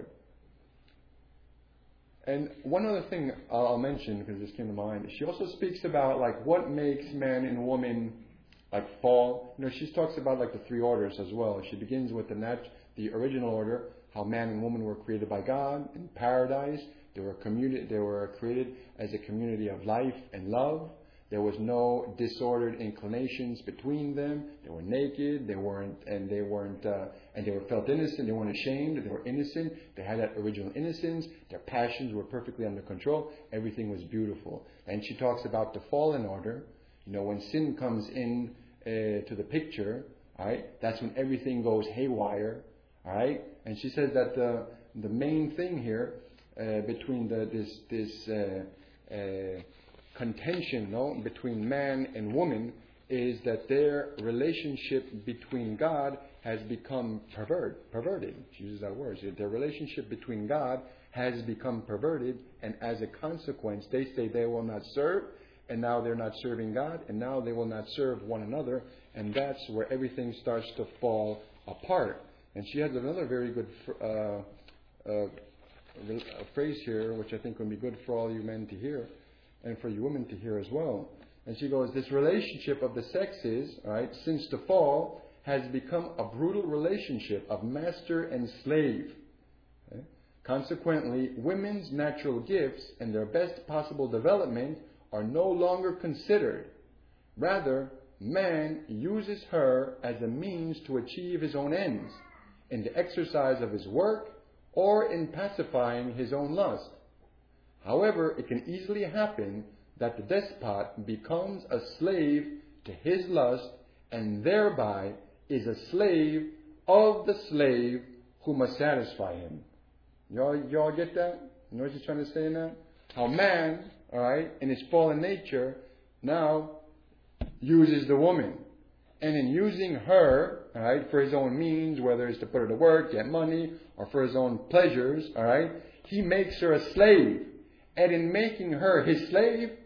And one other thing I'll mention, because this came to mind, she also speaks about what makes man and woman fall. She talks about the three orders as well. She begins with the original order, how man and woman were created by God in paradise. They were created as a community of life and love. There was no disordered inclinations between them. They were naked. They were felt innocent. They weren't ashamed. They were innocent. They had that original innocence. Their passions were perfectly under control. Everything was beautiful. And she talks about the fallen order. When sin comes in to the picture, all right, that's when everything goes haywire, all right. And she says that the main thing here between this contention, between man and woman, is that their relationship between God has become perverted. She uses that word. Their relationship between God has become perverted, and as a consequence, they say they will not serve, and now they're not serving God, and now they will not serve one another, and that's where everything starts to fall apart. And she has another very good phrase here, which I think would be good for all you men to hear, and for you women to hear as well. And she goes, this relationship of the sexes, all right, since the fall, has become a brutal relationship of master and slave. Okay? Consequently, women's natural gifts and their best possible development are no longer considered. Rather, man uses her as a means to achieve his own ends, in the exercise of his work, or in pacifying his own lust. However, it can easily happen that the despot becomes a slave to his lust, and thereby is a slave of the slave who must satisfy him. Y'all get that? You know what she's trying to say in that? How man, all right, in his fallen nature, now uses the woman. And in using her, all right, for his own means, whether it's to put her to work, get money, or for his own pleasures, all right, he makes her a slave. And in making her his slave,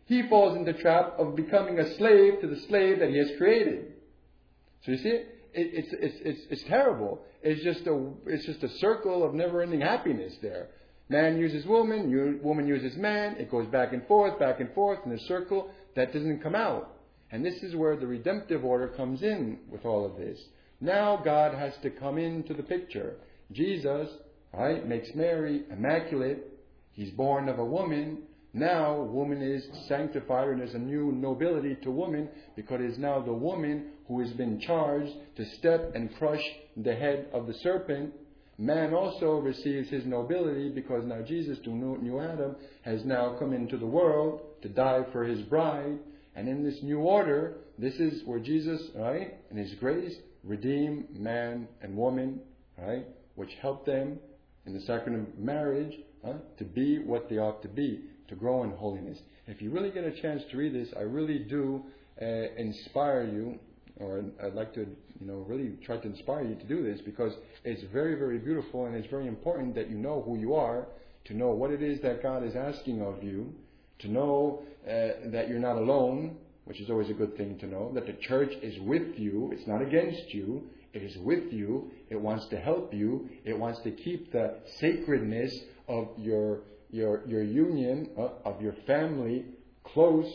he falls into the trap of becoming a slave to the slave that he has created. So you see, it's terrible. It's just a circle of never-ending happiness there. Man uses woman, woman uses man. It goes back and forth in a circle that doesn't come out. And this is where the redemptive order comes in with all of this. Now God has to come into the picture. Jesus, right, makes Mary immaculate. He's born of a woman. Now woman is sanctified, and there's a new nobility to woman, because it is now the woman who has been charged to step and crush the head of the serpent. Man also receives his nobility, because now Jesus, the new Adam, has now come into the world to die for his bride. And in this new order, this is where Jesus, right, in his grace, redeem man and woman, right, which help them in the sacrament of marriage to be what they ought to be, to grow in holiness. If you really get a chance to read this, I really do inspire you, or I'd like to, really try to inspire you to do this, because it's very, very beautiful, and it's very important that you know who you are, to know what it is that God is asking of you, to know that you're not alone, which is always a good thing to know, that the church is with you. It's not against you. It is with you. It wants to help you. It wants to keep the sacredness of your union, of your family, close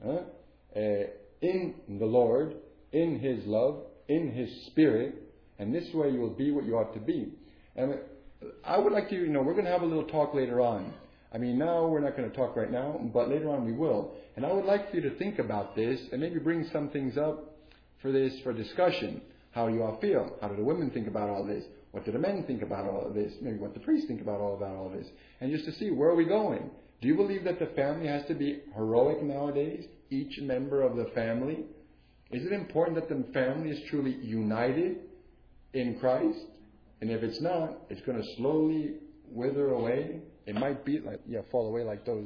in the Lord, in His love, in His Spirit, and this way you will be what you ought to be. And I would like to, we're going to have a little talk later on. Now we're not going to talk right now, but later on we will. And I would like for you to think about this and maybe bring some things up for discussion. How do you all feel? How do the women think about all this? What do the men think about all of this? Maybe what the priests think about all this. And just to see, where are we going? Do you believe that the family has to be heroic nowadays? Each member of the family? Is it important that the family is truly united in Christ? And if it's not, it's going to slowly wither away. It might be fall away like those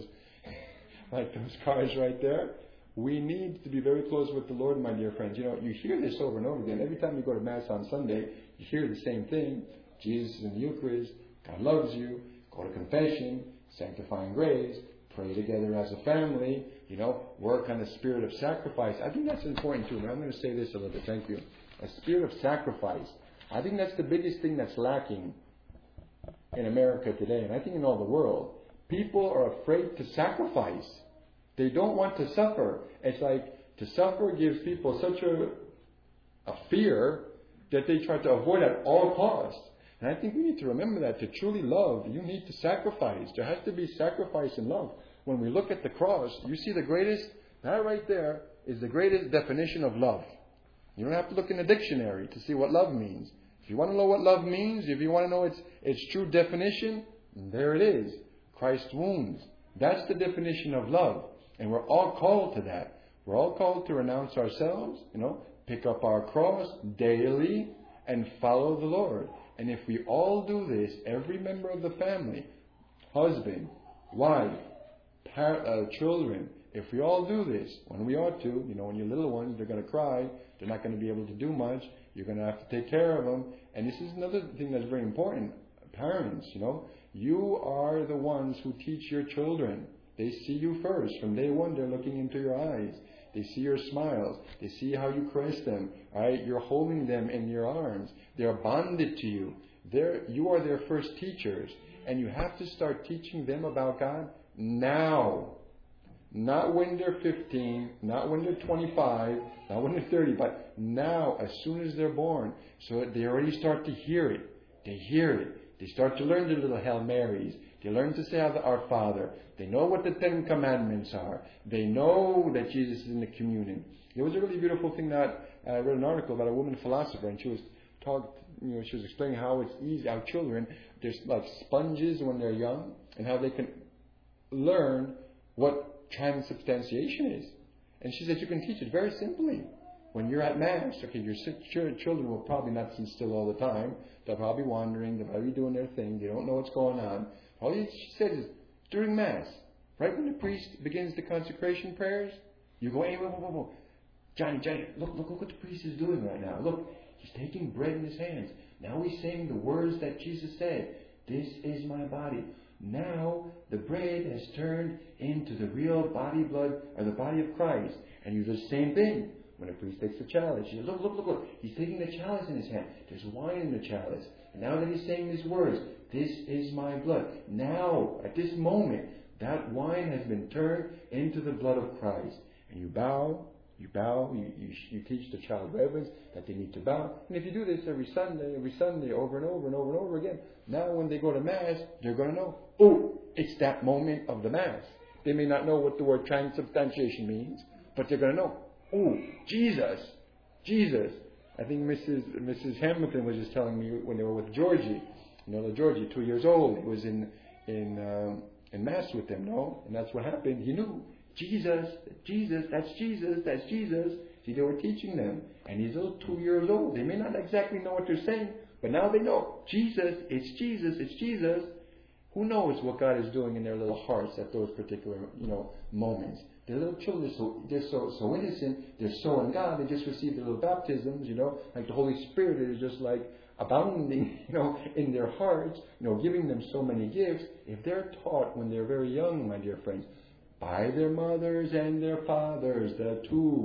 cars right there. We need to be very close with the Lord, my dear friends. You hear this over and over again. Every time you go to Mass on Sunday, you hear the same thing. Jesus is in the Eucharist. God loves you. Go to confession. Sanctifying grace. Pray together as a family. Work on the spirit of sacrifice. I think that's important too. But I'm going to say this a little bit. Thank you. A spirit of sacrifice. I think that's the biggest thing that's lacking in America today, and I think in all the world. People are afraid to sacrifice. They don't want to suffer. It's like to suffer gives people such a fear that they try to avoid at all costs. And I think we need to remember that to truly love, you need to sacrifice. There has to be sacrifice in love. When we look at the cross, you see that right there is the greatest definition of love. You don't have to look in the dictionary to see what love means. If you want to know what love means, if you want to know its true definition, there it is. Christ's wounds. That's the definition of love. And we're all called to that. We're all called to renounce ourselves, pick up our cross daily and follow the Lord. And if we all do this, every member of the family, husband, wife, children, if we all do this, when we ought to, when your little ones, they're going to cry, they're not going to be able to do much, you're going to have to take care of them. And this is another thing that's very important. Parents, you are the ones who teach your children. They see you first. From day one, they're looking into your eyes. They see your smiles. They see how you caress them. Right? You're holding them in your arms. They're bonded to you. You are their first teachers. And you have to start teaching them about God now. Not when they're 15, not when they're 25, not when they're 30, but now, as soon as they're born. So that they already start to hear it. They hear it. They start to learn the little Hail Marys. They learn to say Our Father. They know what the 10 Commandments are. They know that Jesus is in the communion. It was a really beautiful thing that I read an article about a woman philosopher, and she was she was explaining how it's easy, how children, they're like sponges when they're young, and how they can learn what transubstantiation is. And she said you can teach it very simply. When you're at Mass, your children will probably not sit still all the time. They'll probably be wandering. They'll probably be doing their thing. They don't know what's going on. All she said is, during Mass, right when the priest begins the consecration prayers, you go, hey, whoa. Johnny, look what the priest is doing right now. Look, he's taking bread in his hands. Now he's saying the words that Jesus said. This is my body. Now the bread has turned into the real body, blood, or the body of Christ. And you do the same thing. When a priest takes the chalice, you look, look, look, look. He's taking the chalice in his hand. There's wine in the chalice. And now that he's saying these words, this is my blood. Now, at this moment, that wine has been turned into the blood of Christ. And you bow, you teach the child reverence, that they need to bow. And if you do this every Sunday, over and over and over and over again, now when they go to Mass, they're going to know, oh, it's that moment of the Mass. They may not know what the word transubstantiation means, but they're going to know, oh, Jesus. I think Mrs. Hamilton was just telling me when they were with Georgie, little Georgie, 2 years old, he was in Mass with them, no? And that's what happened. He knew. Jesus, that's Jesus. See, they were teaching them. And he's little 2 years old. They may not exactly know what they're saying, but now they know. It's Jesus. Who knows what God is doing in their little hearts at those particular, moments. Their little children, they're so innocent. They're so in God. They just received their little baptisms, like the Holy Spirit is just like abounding, in their hearts, giving them so many gifts. If they're taught when they're very young, my dear friends, by their mothers and their fathers, the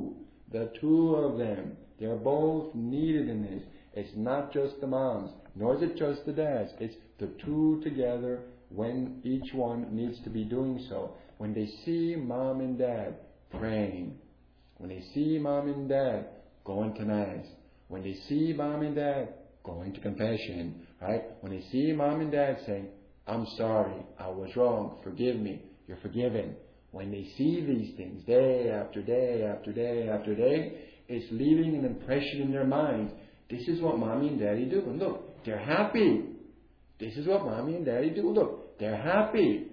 two of them, they're both needed in this. It's not just the moms, nor is it just the dads. It's the two together when each one needs to be doing so. When they see mom and dad praying, when they see mom and dad going to Mass, when they see mom and dad going to confession, right? When they see mom and dad saying, I'm sorry, I was wrong, forgive me, you're forgiven. When they see these things day after day after day after day, it's leaving an impression in their minds. This is what mommy and daddy do. And look, they're happy. This is what mommy and daddy do. Look, they're happy.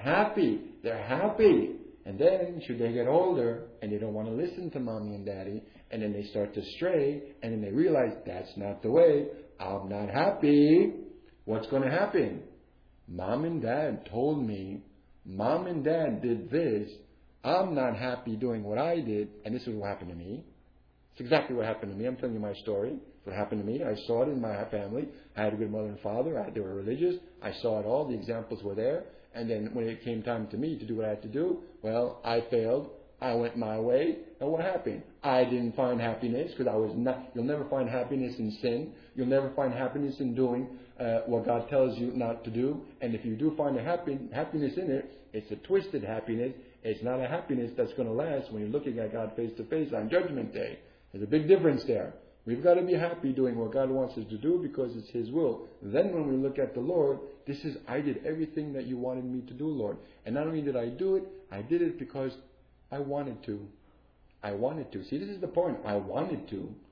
And then, should they get older and they don't want to listen to mommy and daddy, and then they start to stray, and then they realize that's not the way, I'm not happy, what's going to happen? Mom and dad told me, mom and dad did this, I'm not happy doing what I did, and this is what happened to me. It's exactly what happened to me. I'm telling you my story. It's what happened to me. I saw it in my family. I had a good mother and father. They were religious. I saw it all. The examples were there. And then when it came time to me to do what I had to do, well, I failed. I went my way. And what happened? I didn't find happiness because I was not. You'll never find happiness in sin. You'll never find happiness in doing what God tells you not to do. And if you do find a happiness in it, it's a twisted happiness. It's not a happiness that's going to last when you're looking at God face to face on Judgment Day. There's a big difference there. We've got to be happy doing what God wants us to do because it's His will. Then when we look at the Lord, this is, I did everything that you wanted me to do, Lord. And not only did I do it, I did it because I wanted to. See, this is the point. I wanted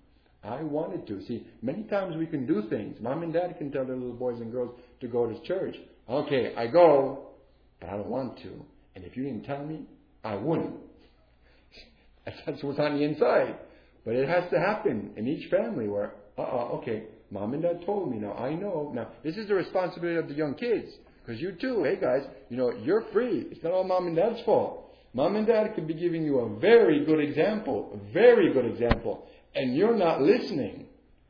to. See, many times we can do things. Mom and dad can tell their little boys and girls to go to church. Okay, I go, but I don't want to. And if you didn't tell me, I wouldn't. That's what's on the inside. But it has to happen in each family where, okay, mom and dad told me, now I know. Now, this is the responsibility of the young kids. Because you too, hey guys, you're free. It's not all mom and dad's fault. Mom and dad could be giving you a very good example. And you're not listening.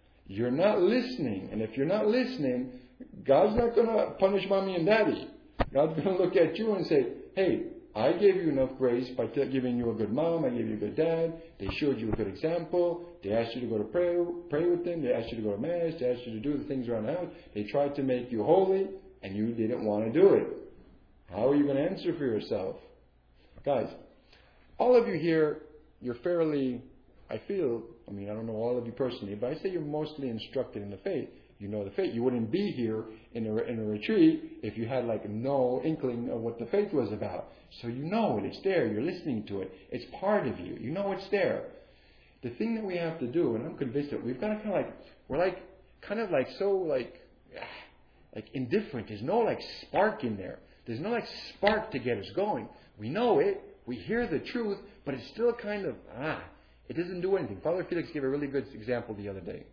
And if you're not listening, God's not going to punish mommy and daddy. God's going to look at you and say, hey, I gave you enough grace by giving you a good mom. I gave you a good dad. They showed you a good example. They asked you to go to pray with them. They asked you to go to Mass. They asked you to do the things around the house. They tried to make you holy, and you didn't want to do it. How are you going to answer for yourself? Guys, all of you here, you're fairly, I don't know all of you personally, but I say you're mostly instructed in the faith. You know the faith. You wouldn't be here in a retreat if you had no inkling of what the faith was about. So you know it. It's there. You're listening to it. It's part of you. You know it's there. The thing that we have to do, and I'm convinced that we've got to we're so indifferent. There's no spark in there. There's no spark to get us going. We know it. We hear the truth, but it's still it doesn't do anything. Father Felix gave a really good example the other day.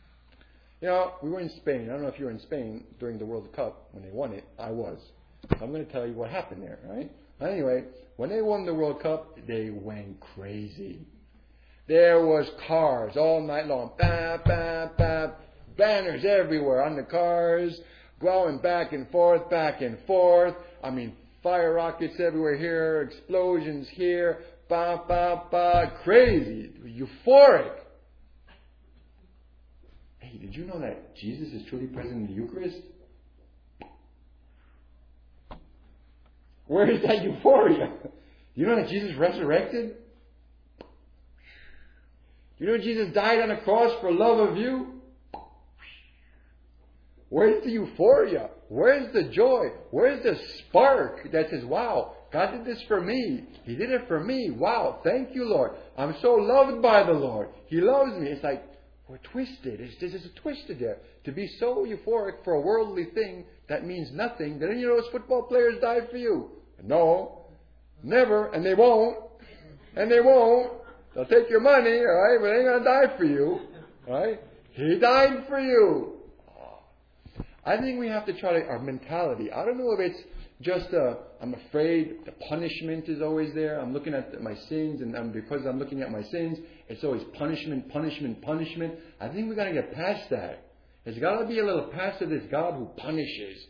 We were in Spain. I don't know if you were in Spain during the World Cup when they won it. I was. So I'm going to tell you what happened there, right? Anyway, when they won the World Cup, they went crazy. There was cars all night long. Bam, bam, bam. Banners everywhere on the cars. going back and forth, back and forth. I mean, fire rockets everywhere here, explosions here, ba, ba, ba, crazy, euphoric. Hey, did you know that Jesus is truly present in the Eucharist? Where is that euphoria? You know that Jesus resurrected? You know Jesus died on the cross for love of you? Where's the euphoria? Where's the joy? Where's the spark that says, wow, God did this for me. He did it for me. Wow, thank you, Lord. I'm so loved by the Lord. He loves me. It's like, we're twisted. There's a twisted there. To be so euphoric for a worldly thing that means nothing. Did any of those football players die for you? No. Never. And they won't. And they won't. They'll take your money, all right, but they ain't going to die for you. All right? He died for you. I think we have to try our mentality. I don't know if it's just I'm afraid the punishment is always there. I'm looking at my sins, and because I'm looking at my sins, it's always punishment, punishment, punishment. I think we got to get past that. There's got to be a little past of this God who punishes,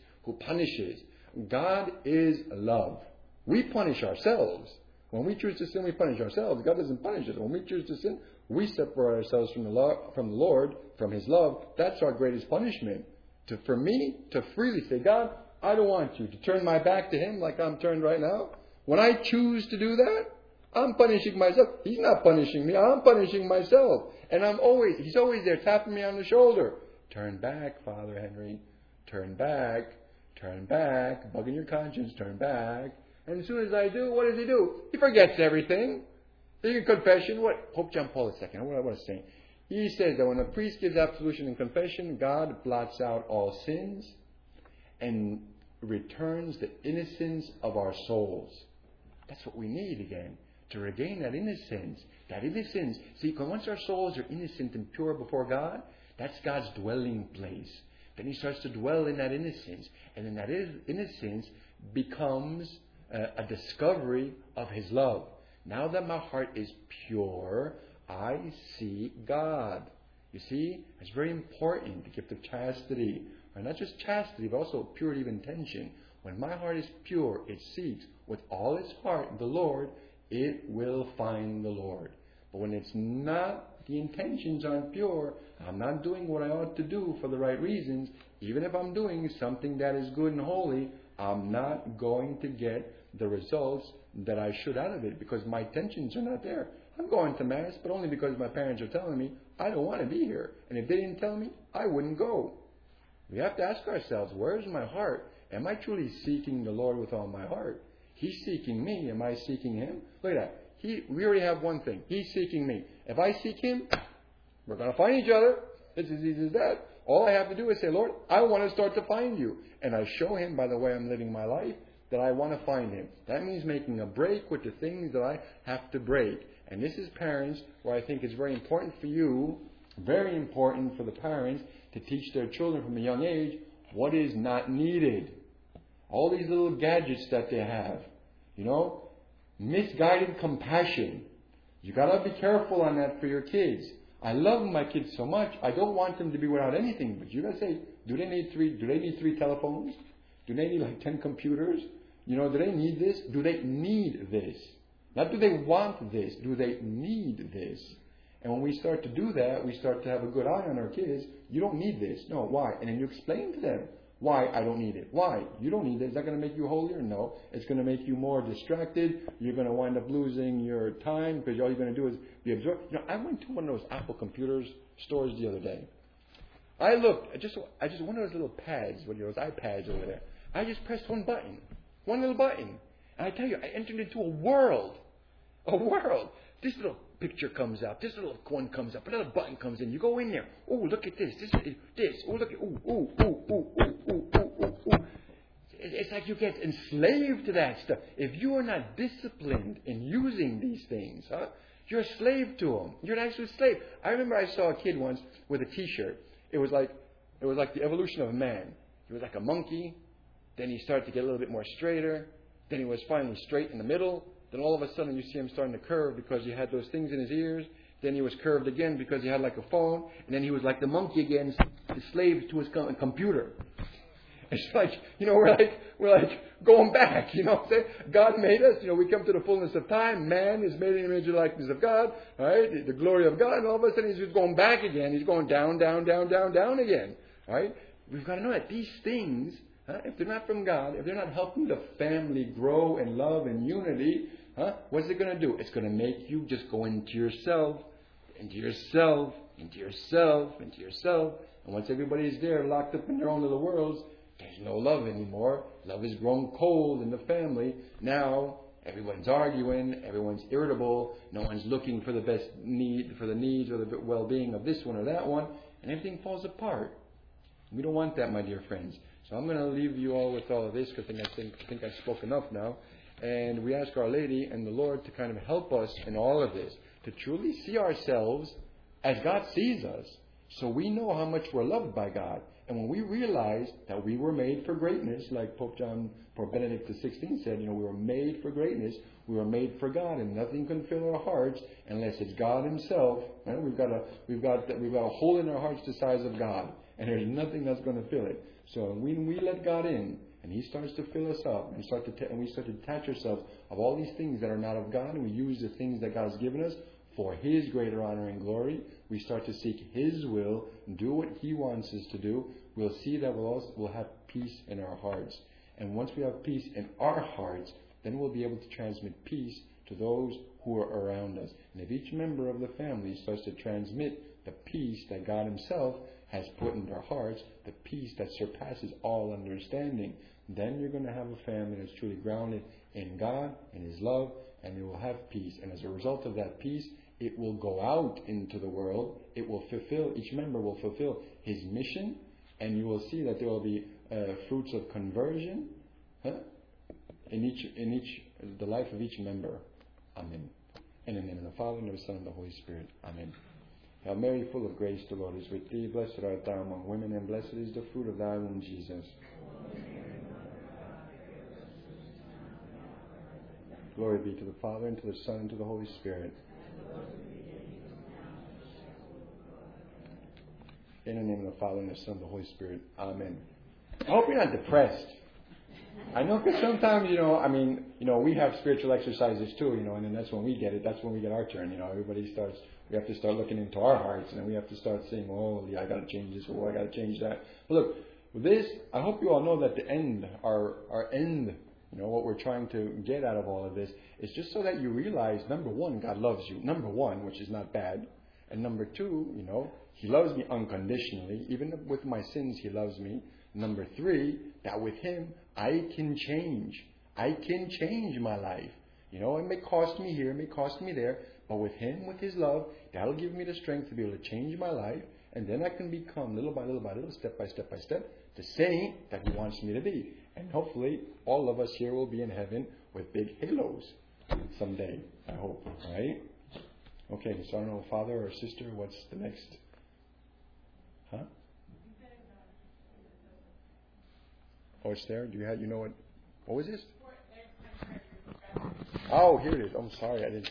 God is love. We punish ourselves. When we choose to sin, we punish ourselves. God doesn't punish us. When we choose to sin, we separate ourselves from the Lord, from His love. That's our greatest punishment. For me, to freely say, God, I don't want you to turn my back to Him like I'm turned right now. When I choose to do that, I'm punishing myself. He's not punishing me. I'm punishing myself. And He's always there tapping me on the shoulder. Turn back, Father Henry. Turn back. Turn back. Bugging your conscience. Turn back. And as soon as I do, what does He do? He forgets everything. In confession, what Pope John Paul II, what I want to say. He says that when a priest gives absolution in confession, God blots out all sins and returns the innocence of our souls. That's what we need again, to regain that innocence. That innocence. See, once our souls are innocent and pure before God, that's God's dwelling place. Then He starts to dwell in that innocence. And then that innocence becomes a discovery of His love. Now that my heart is pure, I see God. You see, it's very important, the gift of chastity. Or not just chastity, but also purity of intention. When my heart is pure, it seeks with all its heart the Lord, it will find the Lord. But when it's not, the intentions aren't pure, I'm not doing what I ought to do for the right reasons, even if I'm doing something that is good and holy, I'm not going to get the results that I should out of it because my intentions are not there. I'm going to Mass, but only because my parents are telling me I don't want to be here. And if they didn't tell me, I wouldn't go. We have to ask ourselves, where's my heart? Am I truly seeking the Lord with all my heart? He's seeking me. Am I seeking Him? Look at that. We already have one thing. He's seeking me. If I seek Him, we're going to find each other. It's as easy as that. All I have to do is say, Lord, I want to start to find you. And I show Him by the way I'm living my life that I want to find Him. That means making a break with the things that I have to break. And this is parents where I think it's very important for you, very important for the parents to teach their children from a young age what is not needed. All these little gadgets that they have. Misguided compassion. You got to be careful on that for your kids. I love my kids so much, I don't want them to be without anything. But you got to say, do they need three telephones? Do they need like 10 computers? Do they need this? Do they need this? Not do they want this, do they need this? And when we start to do that, we start to have a good eye on our kids. You don't need this. No, why? And then you explain to them why I don't need it. Why? You don't need it. Is that going to make you holier? No. It's going to make you more distracted. You're going to wind up losing your time because all you're going to do is be absorbed. I went to one of those Apple computers stores the other day. I looked, just one of those little pads, those iPads over there. I just pressed one button. One little button. And I tell you, I entered into a world. A world. This little picture comes up. This little one comes up. Another button comes in. You go in there. Oh, look at this. This. Oh, look at. Ooh. It's like you get enslaved to that stuff. If you are not disciplined in using these things, you're a slave to them. You're an absolute slave. I remember I saw a kid once with a T-shirt. It was like the evolution of a man. He was like a monkey. Then he started to get a little bit more straighter. Then he was finally straight in the middle. Then all of a sudden you see him starting to curve because he had those things in his ears. Then he was curved again because he had like a phone. And then he was like the monkey again, slave to his computer. It's like, we're like going back, you know what I'm saying? God made us, we come to the fullness of time. Man is made in the image and likeness of God, right? The glory of God, and all of a sudden he's just going back again. He's going down, down, down, down, down again, right? We've got to know that these things, if they're not from God, if they're not helping the family grow in love and unity, what's it going to do? It's going to make you just go into yourself, into yourself, into yourself, into yourself. And once everybody's there, locked up in their own little worlds, there's no love anymore. Love has grown cold in the family. Now, everyone's arguing, everyone's irritable, no one's looking for the best need, for the needs or the well-being of this one or that one, and everything falls apart. We don't want that, my dear friends. So I'm going to leave you all with all of this, because I think I've spoken enough now. And we ask Our Lady and the Lord to kind of help us in all of this, to truly see ourselves as God sees us, so we know how much we're loved by God. And when we realize that we were made for greatness, like Pope Benedict XVI said, we were made for greatness, we were made for God, and nothing can fill our hearts unless it's God Himself. Right? We've got a hole in our hearts the size of God, and there's nothing that's going to fill it. So when we let God in, and He starts to fill us up, and we start to detach ourselves of all these things that are not of God, and we use the things that God has given us for His greater honor and glory, we start to seek His will, and do what He wants us to do, we'll see that we'll have peace in our hearts. And once we have peace in our hearts, then we'll be able to transmit peace to those who are around us. And if each member of the family starts to transmit the peace that God Himself has put in their hearts, the peace that surpasses all understanding, then you're going to have a family that's truly grounded in God and His love, and you will have peace. And as a result of that peace, it will go out into the world. It will fulfill, each member will fulfill his mission, and you will see that there will be fruits of conversion in the life of each member. Amen. In the name of the Father, and of the Son, and of the Holy Spirit. Amen. Hail Mary, full of grace, the Lord is with thee. Blessed art thou among women, and blessed is the fruit of thy womb, Jesus. Glory be to the Father, and to the Son, and to the Holy Spirit. In the name of the Father, and the Son, and the Holy Spirit. Amen. I hope you're not depressed. I know, because sometimes, we have spiritual exercises too, and then that's when we get it. That's when we get our turn. We have to start looking into our hearts, and then we have to start saying, I got to change this, or I got to change that. But look, with this, I hope you all know that the end, our end, what we're trying to get out of all of this is just so that you realize, number one, God loves you. Number one, which is not bad. And number two, He loves me unconditionally. Even with my sins, He loves me. Number three, that with Him, I can change. I can change my life. It may cost me here, it may cost me there, but with Him, with His love, that'll give me the strength to be able to change my life, and then I can become little by little by little, step by step by step, the saint that He wants me to be. And hopefully, all of us here will be in heaven with big halos someday, I hope, right? Okay, so I don't know, Father or Sister, what's the next? Huh? Oh, it's there? What was this? Oh, here it is. I'm sorry, I didn't.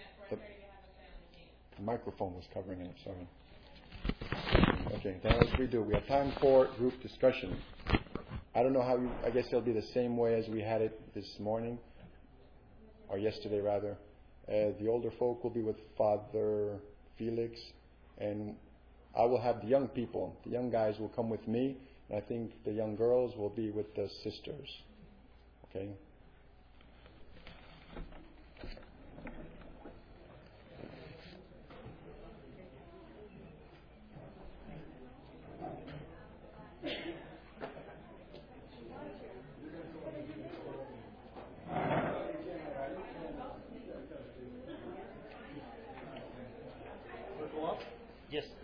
The microphone was covering it, sorry. Okay, now let's redo. We have time for group discussion. I don't know I guess it'll be the same way as we had it this morning, or yesterday rather. The older folk will be with Father Felix, and I will have the young people. The young guys will come with me, and I think the young girls will be with the sisters. Okay? Yes.